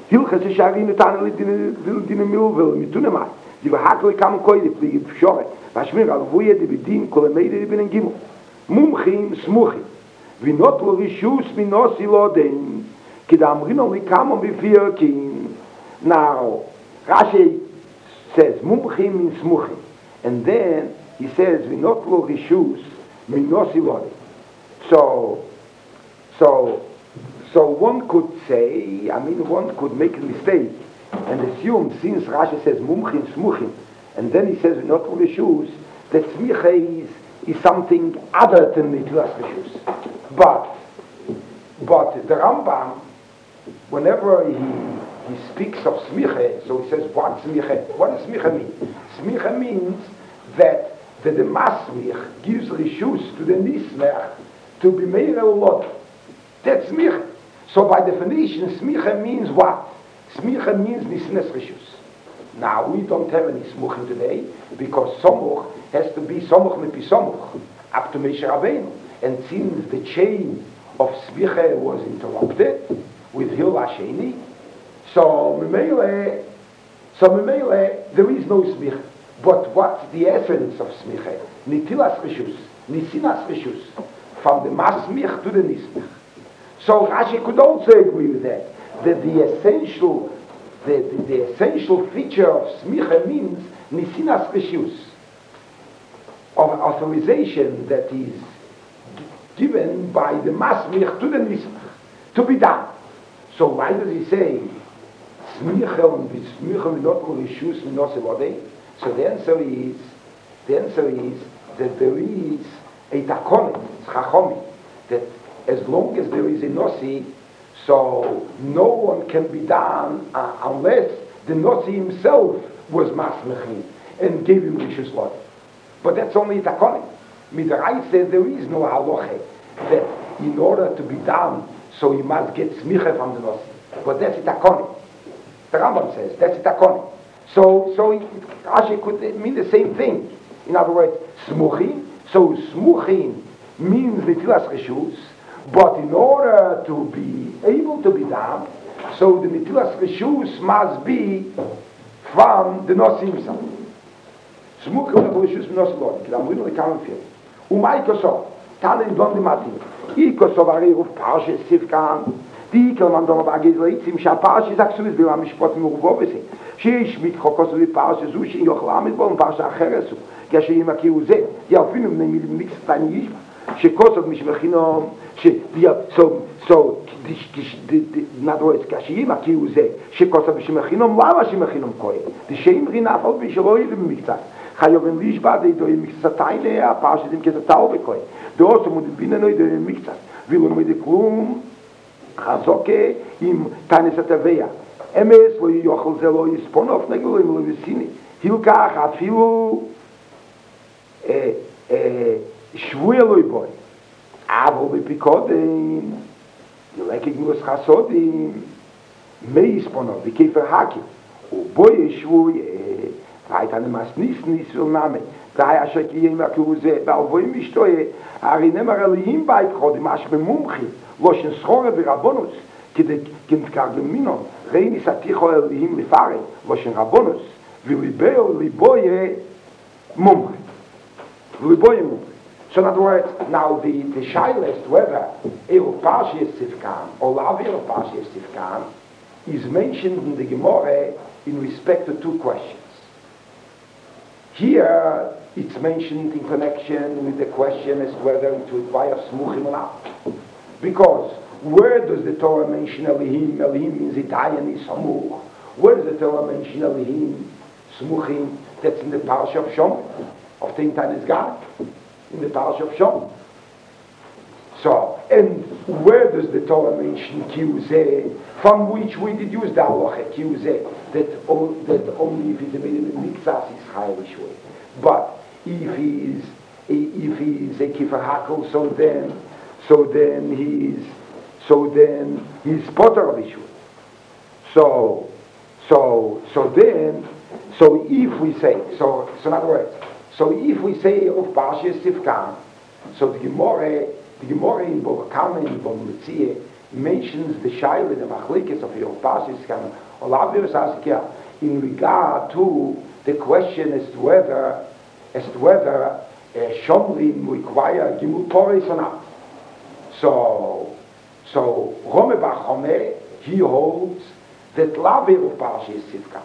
Hilchas Sharin Tan Din Din Milvel Mitunema. Die Hakle kam koide fliege Schore. Was mir al woje die bedien Kolmeide bin Gimel. Mumchim smuchim. Wie not lo rishus minosi loden. Kidam rino li kam on before king. Now Rashi says mumchim means smuchim. And then he says we not lo rishus minosi loden. So so so one could say, I mean one could make a mistake and assume since Rashi says mumchim smuchim and then he says we not lo rishus that smicha is is something other than Nitilas Rishus. But, but the Rambam, whenever he, he speaks of Smicha, so he says, what Smicha? What does Smicha mean? Smicha means that, that the Masmich gives Rishus to the Nismech to be made a lot. That's Smicha. So by definition, Smicha means what? Smicha means Nisnes Rishus. Now, we don't have any Smuchim today, because Somuch has to be Somuch Mipi Somuch, up to Moshe Rabbeinu. And since the chain of Smicha was interrupted with Hil Hasheni, so Memele, so Memele, there is no Smicha. But what's the essence of Smicha? Nitilas Rishus, Nisinas Rishus, from the Masmich to the Nismich. So Rashi could also agree with that, that the essential The, the, the essential feature of Smicha means Nisinas Rishus, of authorization that is given by the Masmich to the Nismach, to be done. So why does he say Smicha and Smicha not Rishus Minosevode? So the answer is, the answer is that there is a takonet, chachomi, that as long as there is a Nosi, so no one can be done uh, unless the Nosi himself was Masmechin and gave him Rishus Lod. But that's only Takonim. Midrash says there is no halacha that in order to be done, so you must get Smicha from the Nosi. But that's Takonim. The Rambam says that's Takonim. So, so Rashi could mean the same thing. In other words, Smuchin. So Smuchin means Nitilas Rishus. But in order to be able to be done, so the Nitilas Rishus must be from the Nosi himself. Smuch und Rishus Nosi Lodi. Ki lamrinu lekam fil. Umay koso. Talen don de matin. I koso vari ruf Parshe Sivkan. Di kel man don ba gezleitzim sha Parshe sagst du bis wir am Sport im Rubovese. Sheish mit khokos vi Parshe zu shi yochlam mit bon Parshe acheresu. Kashe im kiuze. Ja finu mit mix tani yish. שכוסות משמחינום, so, so, נדרוץ קשיים, כי הוא זה, שכוסות משמחינום, למה שמחינום כהן? דשאים רינה פול בישרוי ובמקצת. חיובים לישבא, דהידוי מקצתיים לה, פרשתם כתתאו בכהן. דאוסו מודביננו ידוי מקצת. ואילו נמיד כלום, חזוקה עם תנס התוויה. אמס לא יוכל זה לא יספונוף, נגלו אם לא יסיני. הילקח אפילו, אה, אה, שבוי אלוי בוי, אבל בפיקודים, ילקק מוס חסודים, מי יספונו, וכיפר הקים, ובוי שבוי, ראית נמס ניס ניס ולנמי, דהי אשר קיים הכאוזה, בעלבוי משתויה, הרי נמר אליים בית חודים, אש במומחים, לא שנסחורה ורבונוס, כדי כמתקרגמינון, ראי ניסתיכו אליים לפארי, לא שנרבונוס, וליבו ליבוי מומחים, וליבוי מומחים. So in other words, now the, the shaila whether Eruv Parsha Sivkan or Lav Eruv Parsha Sivkan is mentioned in the Gemara in respect to two questions. Here it's mentioned in connection with the question as to whether it requires Smuchim or not. Because where does the Torah mention Elihim? Elihim means Itayan is Samuch. Where does the Torah mention Elihim? Smuchim, that's in the Parsha of Shom, of the Intanis God. In the Parsha of Shom. So, and where does the Torah mention Kiuzeh, from which we deduce the halacha Kiuzeh, that, that only if he's a Mikzas is Chayrish way. But if he is if he is a Kifar Hakel, so then so then he is so then he's Potter of Ishua. So so so then so if we say so so in other words, so if we say of Parsha Sivkan, so the Gemara, the Gemara in Bava Kama in Bava Metzia mentions the Shaila, the Machlekes of your Parshas Sifkan, or Lavir Saskia, in regard to the question as to whether, as to whether uh, Shomrim require Gimul Torah or not. So, so Rome Bar Chome, he holds that Lavir of Parshas Sifkan.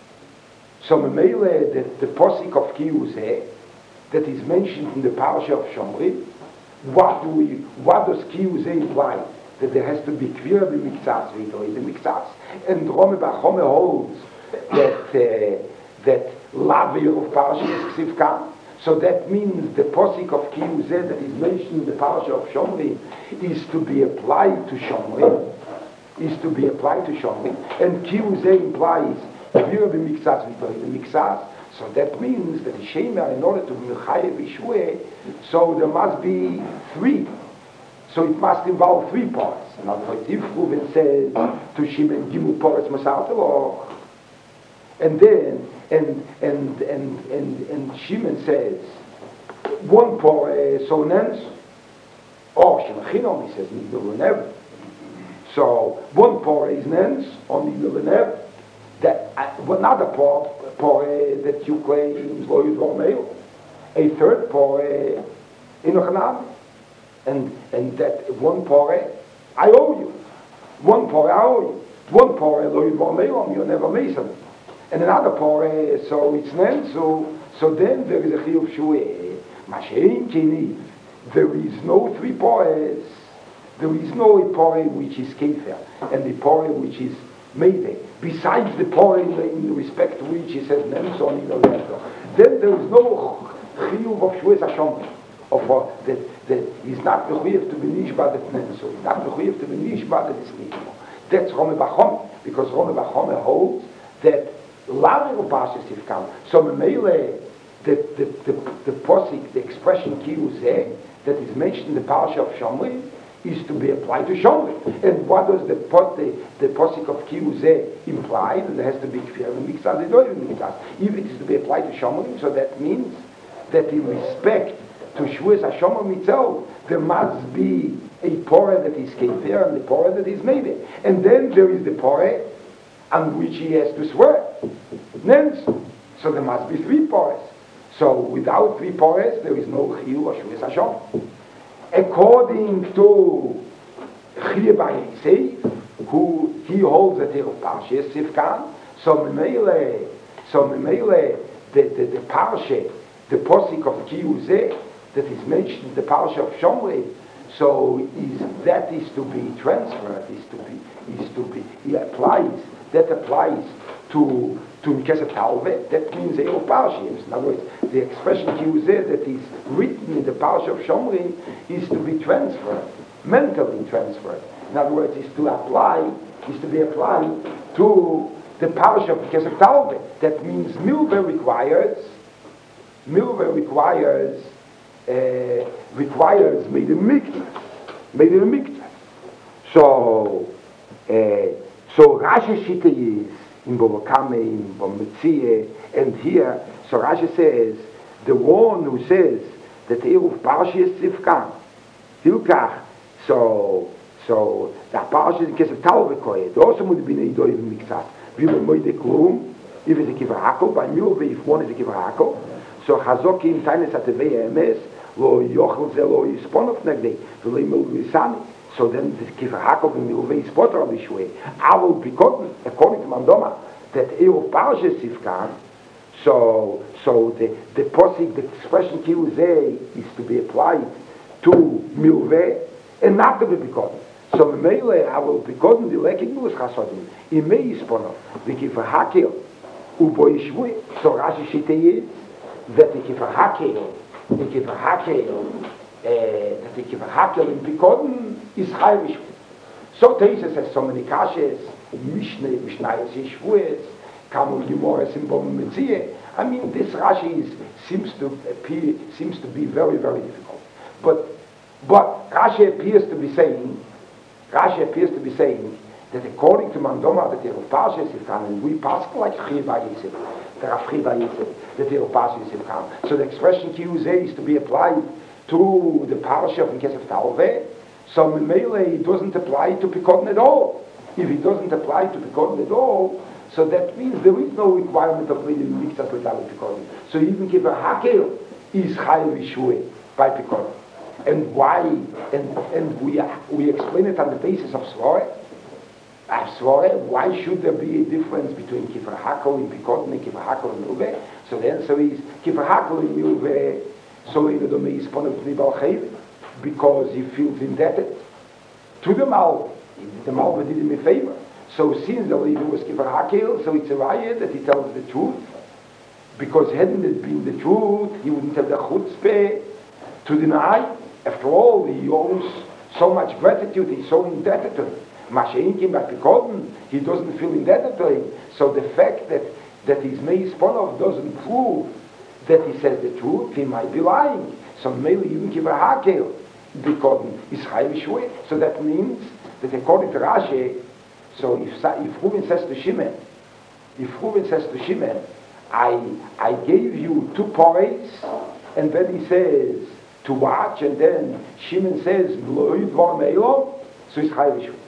So Memele, the, the posik of Kiyuzeh, that is mentioned in the Parsha of Shomrim, what do we, what does Kiyuzeh imply? That there has to be Kvira b'miktsas, v'idoi b'miktsas. And Rome Bar Chome holds that, uh, that Lavir of Parshas Sifkan. So that means the posik of Kiyuzeh that is mentioned in the Parsha of Shomrim is to be applied to Shomrim, is to be applied to Shomrim. And Kiyuzeh implies Kvira b'miktsas, v'idoi b'miktsas. So that means that the Shema, in order to be Mechayev Yishweh, so there must be three. So it must involve three parts. In other words, if Reuven says to Shimon, Gimul Poretz Masar Teloch, and then, and, and, and, and, and Shimon says, one Pore, so Nens, or Shimon Chinom, he says, Nidul Lenev. So one Pore is Nens, or Nidul Lenev. That uh, another Pore, Pore that you claim is Lo Yudvar Meil. A third Pore, Inochanan. And and that one Pore, I owe you. One Pore, I owe you. One Pore, Lo Yudvar Meil, you never mason. And another Pore, so it's Nen, so, so then there is a Chiyuv Shueh. Mashein Kini, there is no three Pores. There is no Pore which is Kefer, and the Pore which is Meide. Besides the Pore in, in respect to which he says Nen, so in the letter. Then there is no Chiyuv of Shueh Sashom. Of uh, that, that he's not mechuyev to be nishba that Nen, so he's not mechuyev to be nishba that it's nishba. That's Rome Bar Chome, because Rome Bar Chome holds that Lavir of Parshas Sifkan. So Memele, the the the the posik, the expression Kiyuzeh that is mentioned in the Parsha of Shomrim is to be applied to Shomrim. And what does the the, the posik of Kiyuzeh imply? That there has to be Kfir and Miksas, if it is to be applied to Shomrim, so that means that in respect to Shvuas HaShomrim itself, there must be a Porah that is Kefer and the Porah that is Meide. And then there is the Porah on which he has to swear. Nens. So there must be three Porahs. So without three Porahs, there is no Chiyuv or Shvuas HaShomrim. According to Chiyuv Yisef, who he holds that here of Parshas Sifkan, so Memele, so Memele, the, the, the Parsha, the posik of Kiyuzeh, that is mentioned in the Parsha of Shomrim, so is that is to be transferred, is to be, is to be, he applies, that applies to to Mikesef Talve, that means Erev Parshas. In other words, the expression Kiyuzeh that is written in the Parsha of Shomrim is to be transferred, mentally transferred. In other words, is to apply, is to be applied to the Parsha of Mikesef Talve. That means Milveh requires, Milveh requires Uh, requires made a mikvah, made a mikvah. So, uh, so Rashi Shita is in Bobakame, in Bometzia, and here, so Rashi says, the one who says that Eruv Parshas Sifkan, Hilkach, so, so, the Parshas Kesef Talve Koyed, also would be in Eidoy Miksas, we will Moide Klum, if it's a Kivar Hakel, by Milveh, if one is a Kivar Hakel, so Chazokim Tainus Atevei Emes, lo yochel ze lo yisponot negdei v'lo yimel v'isani. So then the Kivar Hakel v'milvei yispot Rabbi Shmuel. Avol bikotten, according to Mandoma, that Eruv Parshas Sifkan, so so the the posik, the expression Kiyuzeh is to be applied to milveh and not to be bikotten. So Meile Avol bikotten the lekik mulus chasodim imei yisponot the Kivar Hakel ubo yishvui. So Rashi Shita is that the Kivar Hakel the Kivar Hakel, that the Kivar Hakel in Bikoden is Chayvish. So Teisa says so many kashes, Mishnah, Mishnayos Yeshvues, Kamul Gimoras in Bom Metzia. I mean, this Rashi is, seems to appear, seems to be very, very difficult. But, but Rashi appears to be saying, Rashi appears to be saying that according to Mandoma, that Eruv Parshas Sifkan, and we pass like Chiyuv Yisef, the Rav Chiyuv Yisef, that Eruv Parshas Sifkan. So the expression Kiyuzeh is to be applied to the Parsha of Kesef Talve, So Memele, it doesn't apply to Pekodin at all. If it doesn't apply to Pekodin at all, so that means there is no requirement of reading Mikzas without Pekodin. So even Kifer Hakel is Chayav Yishueh by Pekodin. And why? And and we we explain it on the basis of Svore. Of Svore, why should there be a difference between Kifer Hakel and Pekodin and Kifer Hakel and Milveh? So the answer is Kifer Hakel and Milveh. So in the domain is Ponel Pnei Bal Chayv, because he feels indebted to the Malva. The Malva did him a favor. So since the leader was Kifer Hakel, so it's a riot that he tells the truth. Because hadn't it been the truth, he wouldn't have the chutzpah to deny. After all, he owes so much gratitude, he's so indebted to him. Masha'inkim by Pekodin, he doesn't feel indebted to him. So the fact that, that his Meis Ponov doesn't prove that he says the truth, he might be lying. So maybe even Kifer Hakel, Pekodin is Chayav Yishueh. So that means that according to Rashi, so if, if Reuben says to Shimon, if Reuben says to Shimon, I, I gave you two porridge, and then he says, to watch, and then Shimon says, so it's Chayav Yishueh.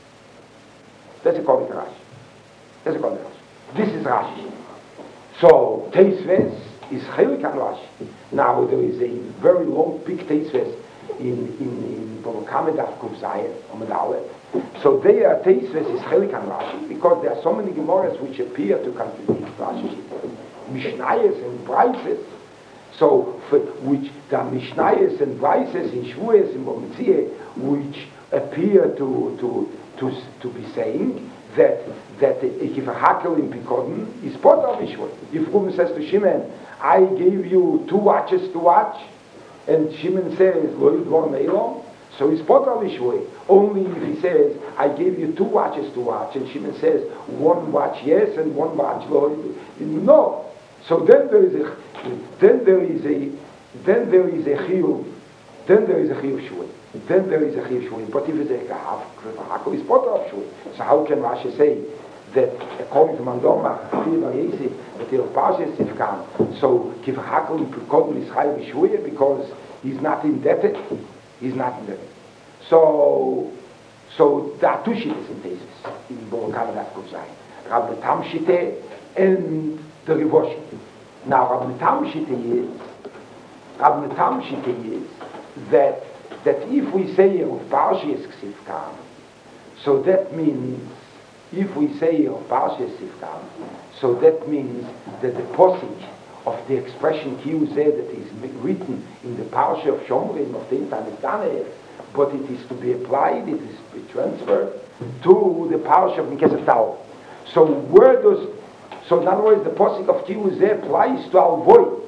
That's according to Rashi. That's according to Rashi. This is Rashi. So, Teisves is Chelik on Rashi. Now, there is a very long, big Teisves in, in, in Borokamed Daf Kuf Zayin, Amud Aleph. So there, Teisves is Chelik on Rashi, because there are so many Gemaras which appear to contradict Rashi. Mishnayos and Braises. So, for which the Mishnayos and Braises in Shvuos and Bomitzieh, which appear to to to to be saying that that if a Hakel in Pekodin is part of Yishueh. If Reuben says to Shimon, I gave you two watches to watch, and Shimon says, Lo Yidvor Meilom, so he's part of Yishueh. Only if he says, I gave you two watches to watch, and Shimon says, one watch yes and one watch Lo Yidvor. No. So then there is a then there is a then there is a chiyuv, then there is a chiyuv shvuah, then there is a chiyuv shvuah. But if it's a hakel is part of shvuah, so how can Rashi say that according to Mandoma, that the Parshas Sifkan, so Kifer Hakel in Pekodin is Chayav Yishueh because he's not indebted, he's not indebted. So so the Atushit is in Tesis in Borokamed Daf Kuf Zayin, Rabbi Tamshite and the Rivosh. Now, Rabbi Tamshite is, Rabbi Tamshite is that that if we say of Parshas Sifkan, so that means if we say of Parshas Sifkan, so that means that the posik of the expression Kiyuzeh that is written in the Parsha of Shomrim of the Intan, but it is to be applied, it is to be transferred to the Parsha of Mikesef Tau. So where does So in other words, the posik of Kiyuzeh applies to Alvoy.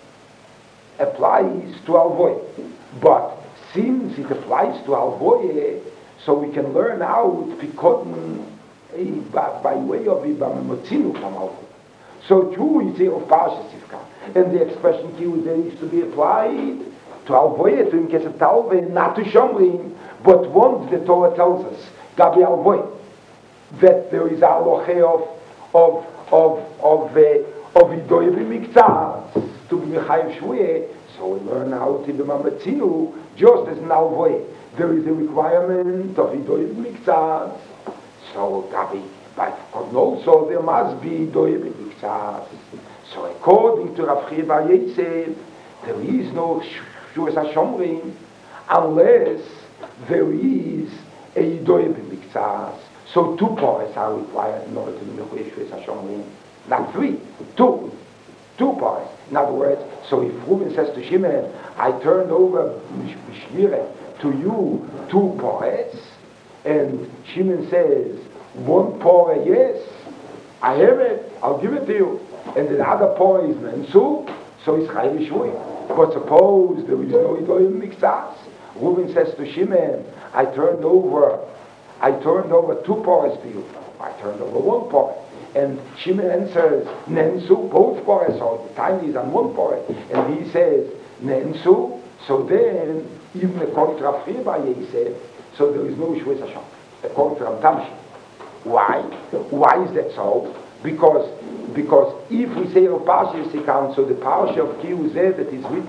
Applies to Alvoy. But since it applies to Alvoy, so we can learn out Pekodin by, by way of Ibamotzinu from Alvoy. So true is here of Parshas Sifkan. And the expression Kiyuzeh is to be applied to Alvoy, to Mikesef Talve, not to Shomrim. But once the Torah tells us, Gabi Alvoy, that there is a halacha of of of of the of Idoy B'Miktzas to be Mechayev Shvuah, so we learn how to be Mamatzinu just as in Alvoy. There is a requirement of Idoy B'Miktzas. So Gabi, but also there must be Idoy B'Miktzas. So according to Rav Chiya Bar Yosef, there is no Shvuas HaShomrim unless there is a Idoy B'Miktzas. So two paras are required in order to be Mechuyev Shvuas HaShomrim. Not three, two. Two paras. In other words, so if Reuben says to Shimon, I turned over Shmire to you two paras, and Shimon says, one para yes, I have it, I'll give it to you. And the other para is Nensu, so it's Chayav Yishuah. But suppose there is no Idoy B'Miktzas. Reuben says to Shimon, I turned over I turned over two paras to you. I turned over one para. And Shimon answers, Nensu, both paras, so the time is on one para. And he says, Nensu, so then, even according to Rav Chiya Bar Yosef, so there is no Shvuas HaShomrim, according to Rav Tamshi. Why? Why is that so? Because because if we say of Parshas Sifkan, so the Parsha of Kiyuzeh that is written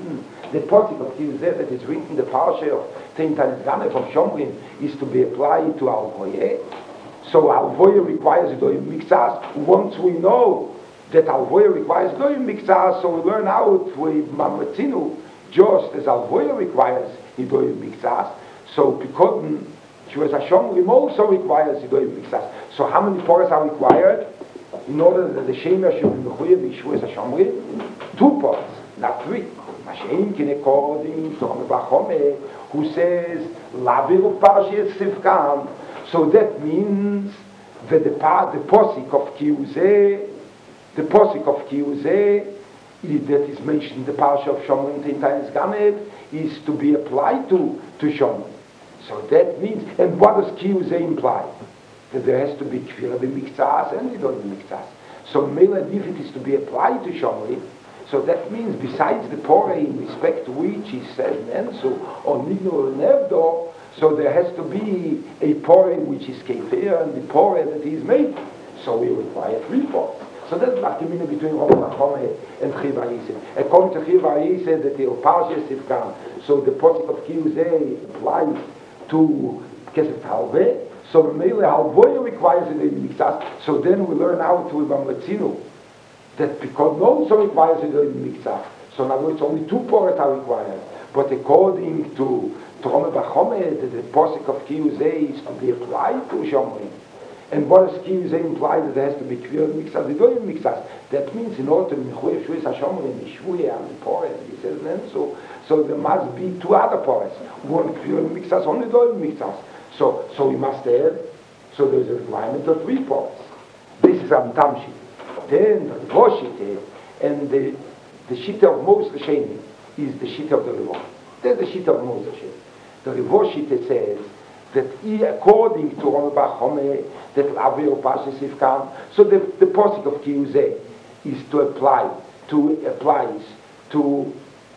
the posik of Kiyuzeh that is written in the parsha of Teintanis Ganef of Shomrim is to be applied to Alvoyeh. So Alvoyeh requires Doim Miksas. Once we know that Alvoyeh requires Doim Miksas, so we learn out with Mamatzinu, just as Alvoyeh requires Doim Miksas. So Pikodin, Shvuas HaShomrim also requires Doim Miksas. So how many poras are required in order that the Shemer should be Mechuyev Shvuas HaShomrim? Two poras, not three. Mashenkin according to Bachome, who says Lavir of Parshas Sivkan. So that means that the part, the posik of Kiyuzeh, the posik of Kiyuzeh that is mentioned in the parsha of Shomrim Teintanis Ganef is to be applied to to Shomrim. So that means, and what does Kiyuzeh imply? That there has to be Kvira b'Miktsas and Nidon b'Miktsas. So Mela, if it is to be applied to Shomrim, so that means besides the Porah in respect to which he says Nensu or Nigno or Nevdo, so there has to be a Porah which is Kefir and the Porah that he is made. So we require three Porahs. So that's the Bakimina between Rambam Chachome and Chiva Yiseh. According to Chiva Yiseh, that the Parshas Sivkan, so the posik of Kiyuzeh applies to Kesef Halveh. So Mele Halvoyeh requires it in Miksas. So then we learn out with Mamletzinu that because also requires it in Miksas. So now it's only two Porahs are required. But according to Rambam Chachome, that the posik of Kiyuzeh is to be applied to Shomrim. And what does Kiyuzeh imply that there has to be Kvir Miksas, the Doim Miksas? That means in order to Mechuyev Shvuas HaShomrim, Shvuya and the Porah, he says then, so, so there must be two other Porahs. One Kvir Miksas, only Doim Miksas. So, so we must add, so there's a requirement of three Porahs. This is Am Tamshit. Then the Voshite, and the, the Shita of Moses Sheni is the Shita of the Rivosh. There's the Shita of Moses Sheni. The Rivoshite says, that he, according to Rambam Chachome, that Lavir Parshas Sivkan, so the, the posik of Kiyuzeh is to apply, to applies to,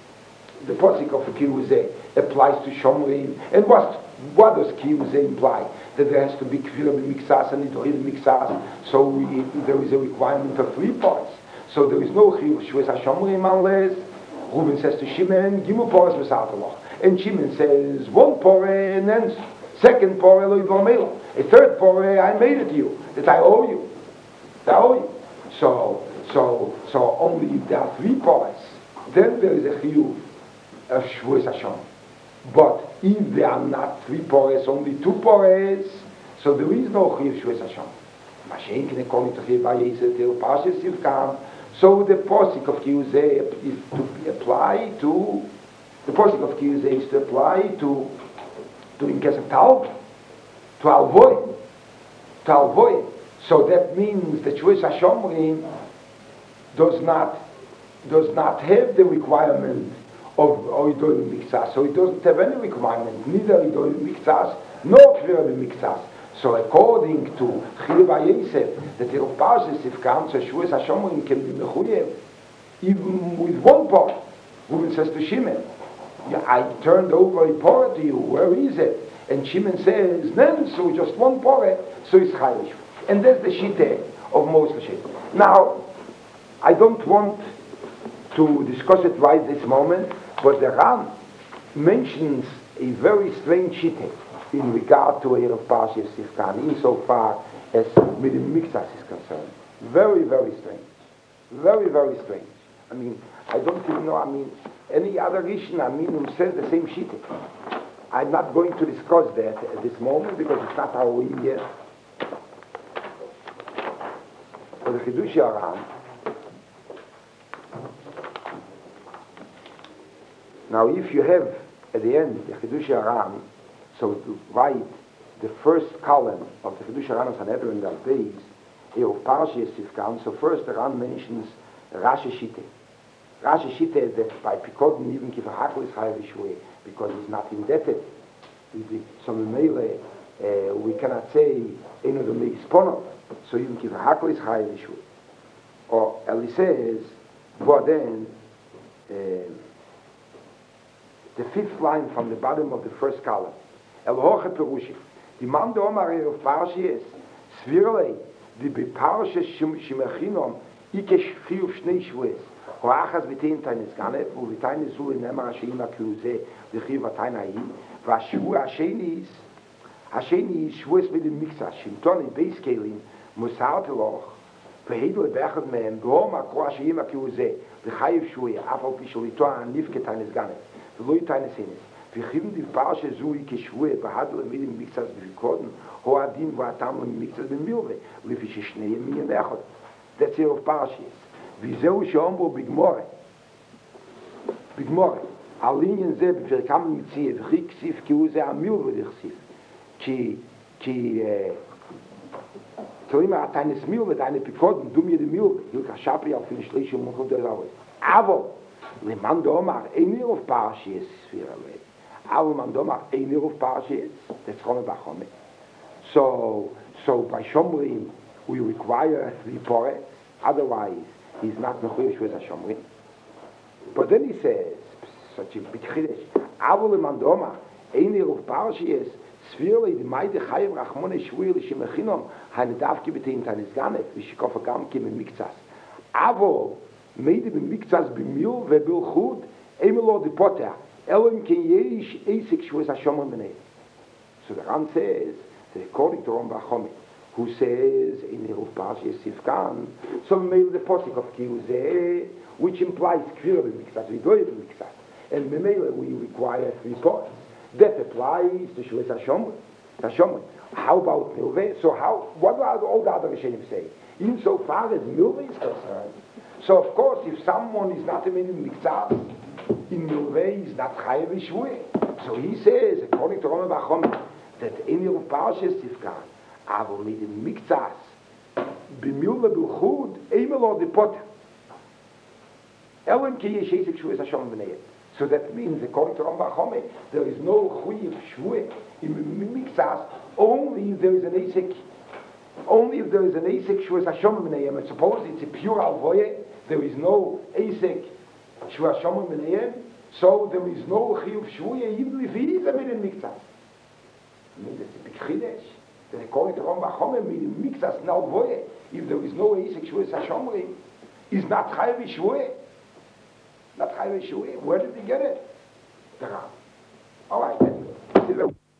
the posik of Kiyuzeh applies to Shomrim. And what, what does Kiyuzeh imply? That there has to be Kvira b'Miksas and Nidorim b'Miksas, so we, there is a requirement of three parts. So there is no Chiyuv Shvuas HaShomrim unless Reuben says to Shimon, Gimel Poras V'Sartalach. And Shimon says, one Porah and then second Porah Eloi V'Omelo. A third Porah, I made it to you, that I owe you. That I owe you. So, so, so only if there are three Porahs, then there is a Chiyuv of Shvuas HaShomrim. But if there are not three Porahs, only two Porahs, so there is no Chiyuv Shvuas HaShomrim. Mashenkin according to Chiva Yiseh till Parshas Sivkan. So the posik of Kiyuzeh is to be applied to, the posik of Kiyuzeh is to apply to to in Kesef Talv, to Alvoy, to Alvoy. So that means that Shvuas HaShomrim does not does not have the requirement of Oidolim Miksas. So it doesn't have any requirement, neither Oidolim Miksas nor Kvira b'Miksas. So according to Chiva Yiseh, that the Parshas Sivkan, so Shvuas HaShomrim can be Mechuyev even with one part. Reuben says to Shimon, yeah, I turned over a Porah to you, where is it? And Shimon says, then, so just one Porah, so it's Chayish. And that's the Shita of Moses Shita. Now, I don't want to discuss it right this moment, but the Ram mentions a very strange Shita in regard to Erev Parshas Sivkan, insofar as Midim Miksas is concerned. Very, very strange. Very, very strange. I mean, I don't even know, I mean, any other Rishon, I mean, who says the same shit. I'm not going to discuss that at this moment because it's not our way yet. For the Chidush Aram, now if you have at the end the Chidush Aram, so to write the first column of the Chidush Aram Sanhedrin and Al-Beis, of Parshas Sivkan, so first the Ram mentions Rashi Shite. Rashi Shite that by Pikodin even Kifa Hakel is Chayav Yishvei because he's not indebted. So Memele, uh, we cannot say Eno the Meispono. So even Kifa Hakel is Chayav Yishvei. Or Eli says, well then, uh, the fifth line from the bottom of the first column. El Hoche Perushim. The man the Omar of Parshas Svirlei, the Beparshas Shimechinom, Ikesh Chiyuv Shnei Shvuas. Hoachas bitein tainis ganef, ובתיין זו נאמר השני כאילו זה לחיוב התיין ההיא, והשבוע השני, השני שבועס בדם מקצה, שמתון בייס כלים, מוסרת אלוך, והידו באחד מהם, ואום הקרוא השני כאילו זה, לחייב שבועי, אף על פי שליטו העניף כתיינס גנף, ולא יתיינס הינס, וכיוון דבר שזוהי כשבועי, בהדו למילים מקצה בפיקודן, הוא הדין והטעם למקצה במילווה, לפי ששניהם מניין אחד. That's it of Parashas. וזהו שאומרו בגמורה, בגמורה, על עניין זה בפרקם למציאה, וכי כסיף כי הוא זה המילווה דכסיף, כי, כי, תראים, התיינס מילווה, תיינס פיקודן, דום ידי מילווה, ילקח שפרי על פי שלישי ומלכות דלאוות. אבל, למאן דאמר, אין ערב Parashas ספיר עליו. אבל man דאמר, אין ערב Parashas, that's Chome Bachome. So, so by Shomrim, we require three porets, otherwise, he's not mechuyesh with a Shomrim. But then he says, such a big chiddush, Avol man doma, ein eruv Parashas, Svirle di Meide Chayev Rachmone Shvuye L'Shemechinom, Haine Davke B'tein Tanis Ganef, V'shikofa Gamke B'miktsas. Avol, Meide B'miktsas B'mil V'Bilchud, Emelo Di Poter, Elim Ken Yesh Eisik Shvuye Shomrim B'nei. So the Ran says, that according to Rambam Chomit, who says in the Eruv Parashas Sifkan, so maybe the posik of Kiyuzeh, which implies Kvira B'miktsas, V'doye B'miktsas, and Memele we require three pots. That applies to Shvuas HaShomrim. HaShomrim. How about Milveh? So how? What do all the other Rishonim say? Insofar as Milveh is concerned. So of course, if someone is not a minimum Miktsas, in Milveh is not Chayev Shvuah. So he says, according to Rambam Bachomim, that any of Parashas Tifkan, Avol mit dem Miktsas, b'milveh b'chud, Eimelo de Poter. Elim ki yesh Eisek Shvuas HaShomrim b'nei. So that means, according to Rambam Chomeh, there is no Chuyev Shvuah in Miktsas, only if there is an Eisek, only if there is an Eisek Shvuas HaShomrim b'nei. And suppose it's a pure Alvoye, there is no Eisek Shvuas HaShomrim b'nei, so there is no Chuyev Shvuah, even if he is a Min Miktsas. I mean, that's a big chiddush. That according to Rambam Chomeh, in Miktsas Nalvoye, if there is no Eisek Shvuas HaShomrim, is not Chayev Shvuah. Not Chayev Shvuah. Where did he get it? The Ram. All right, that's it.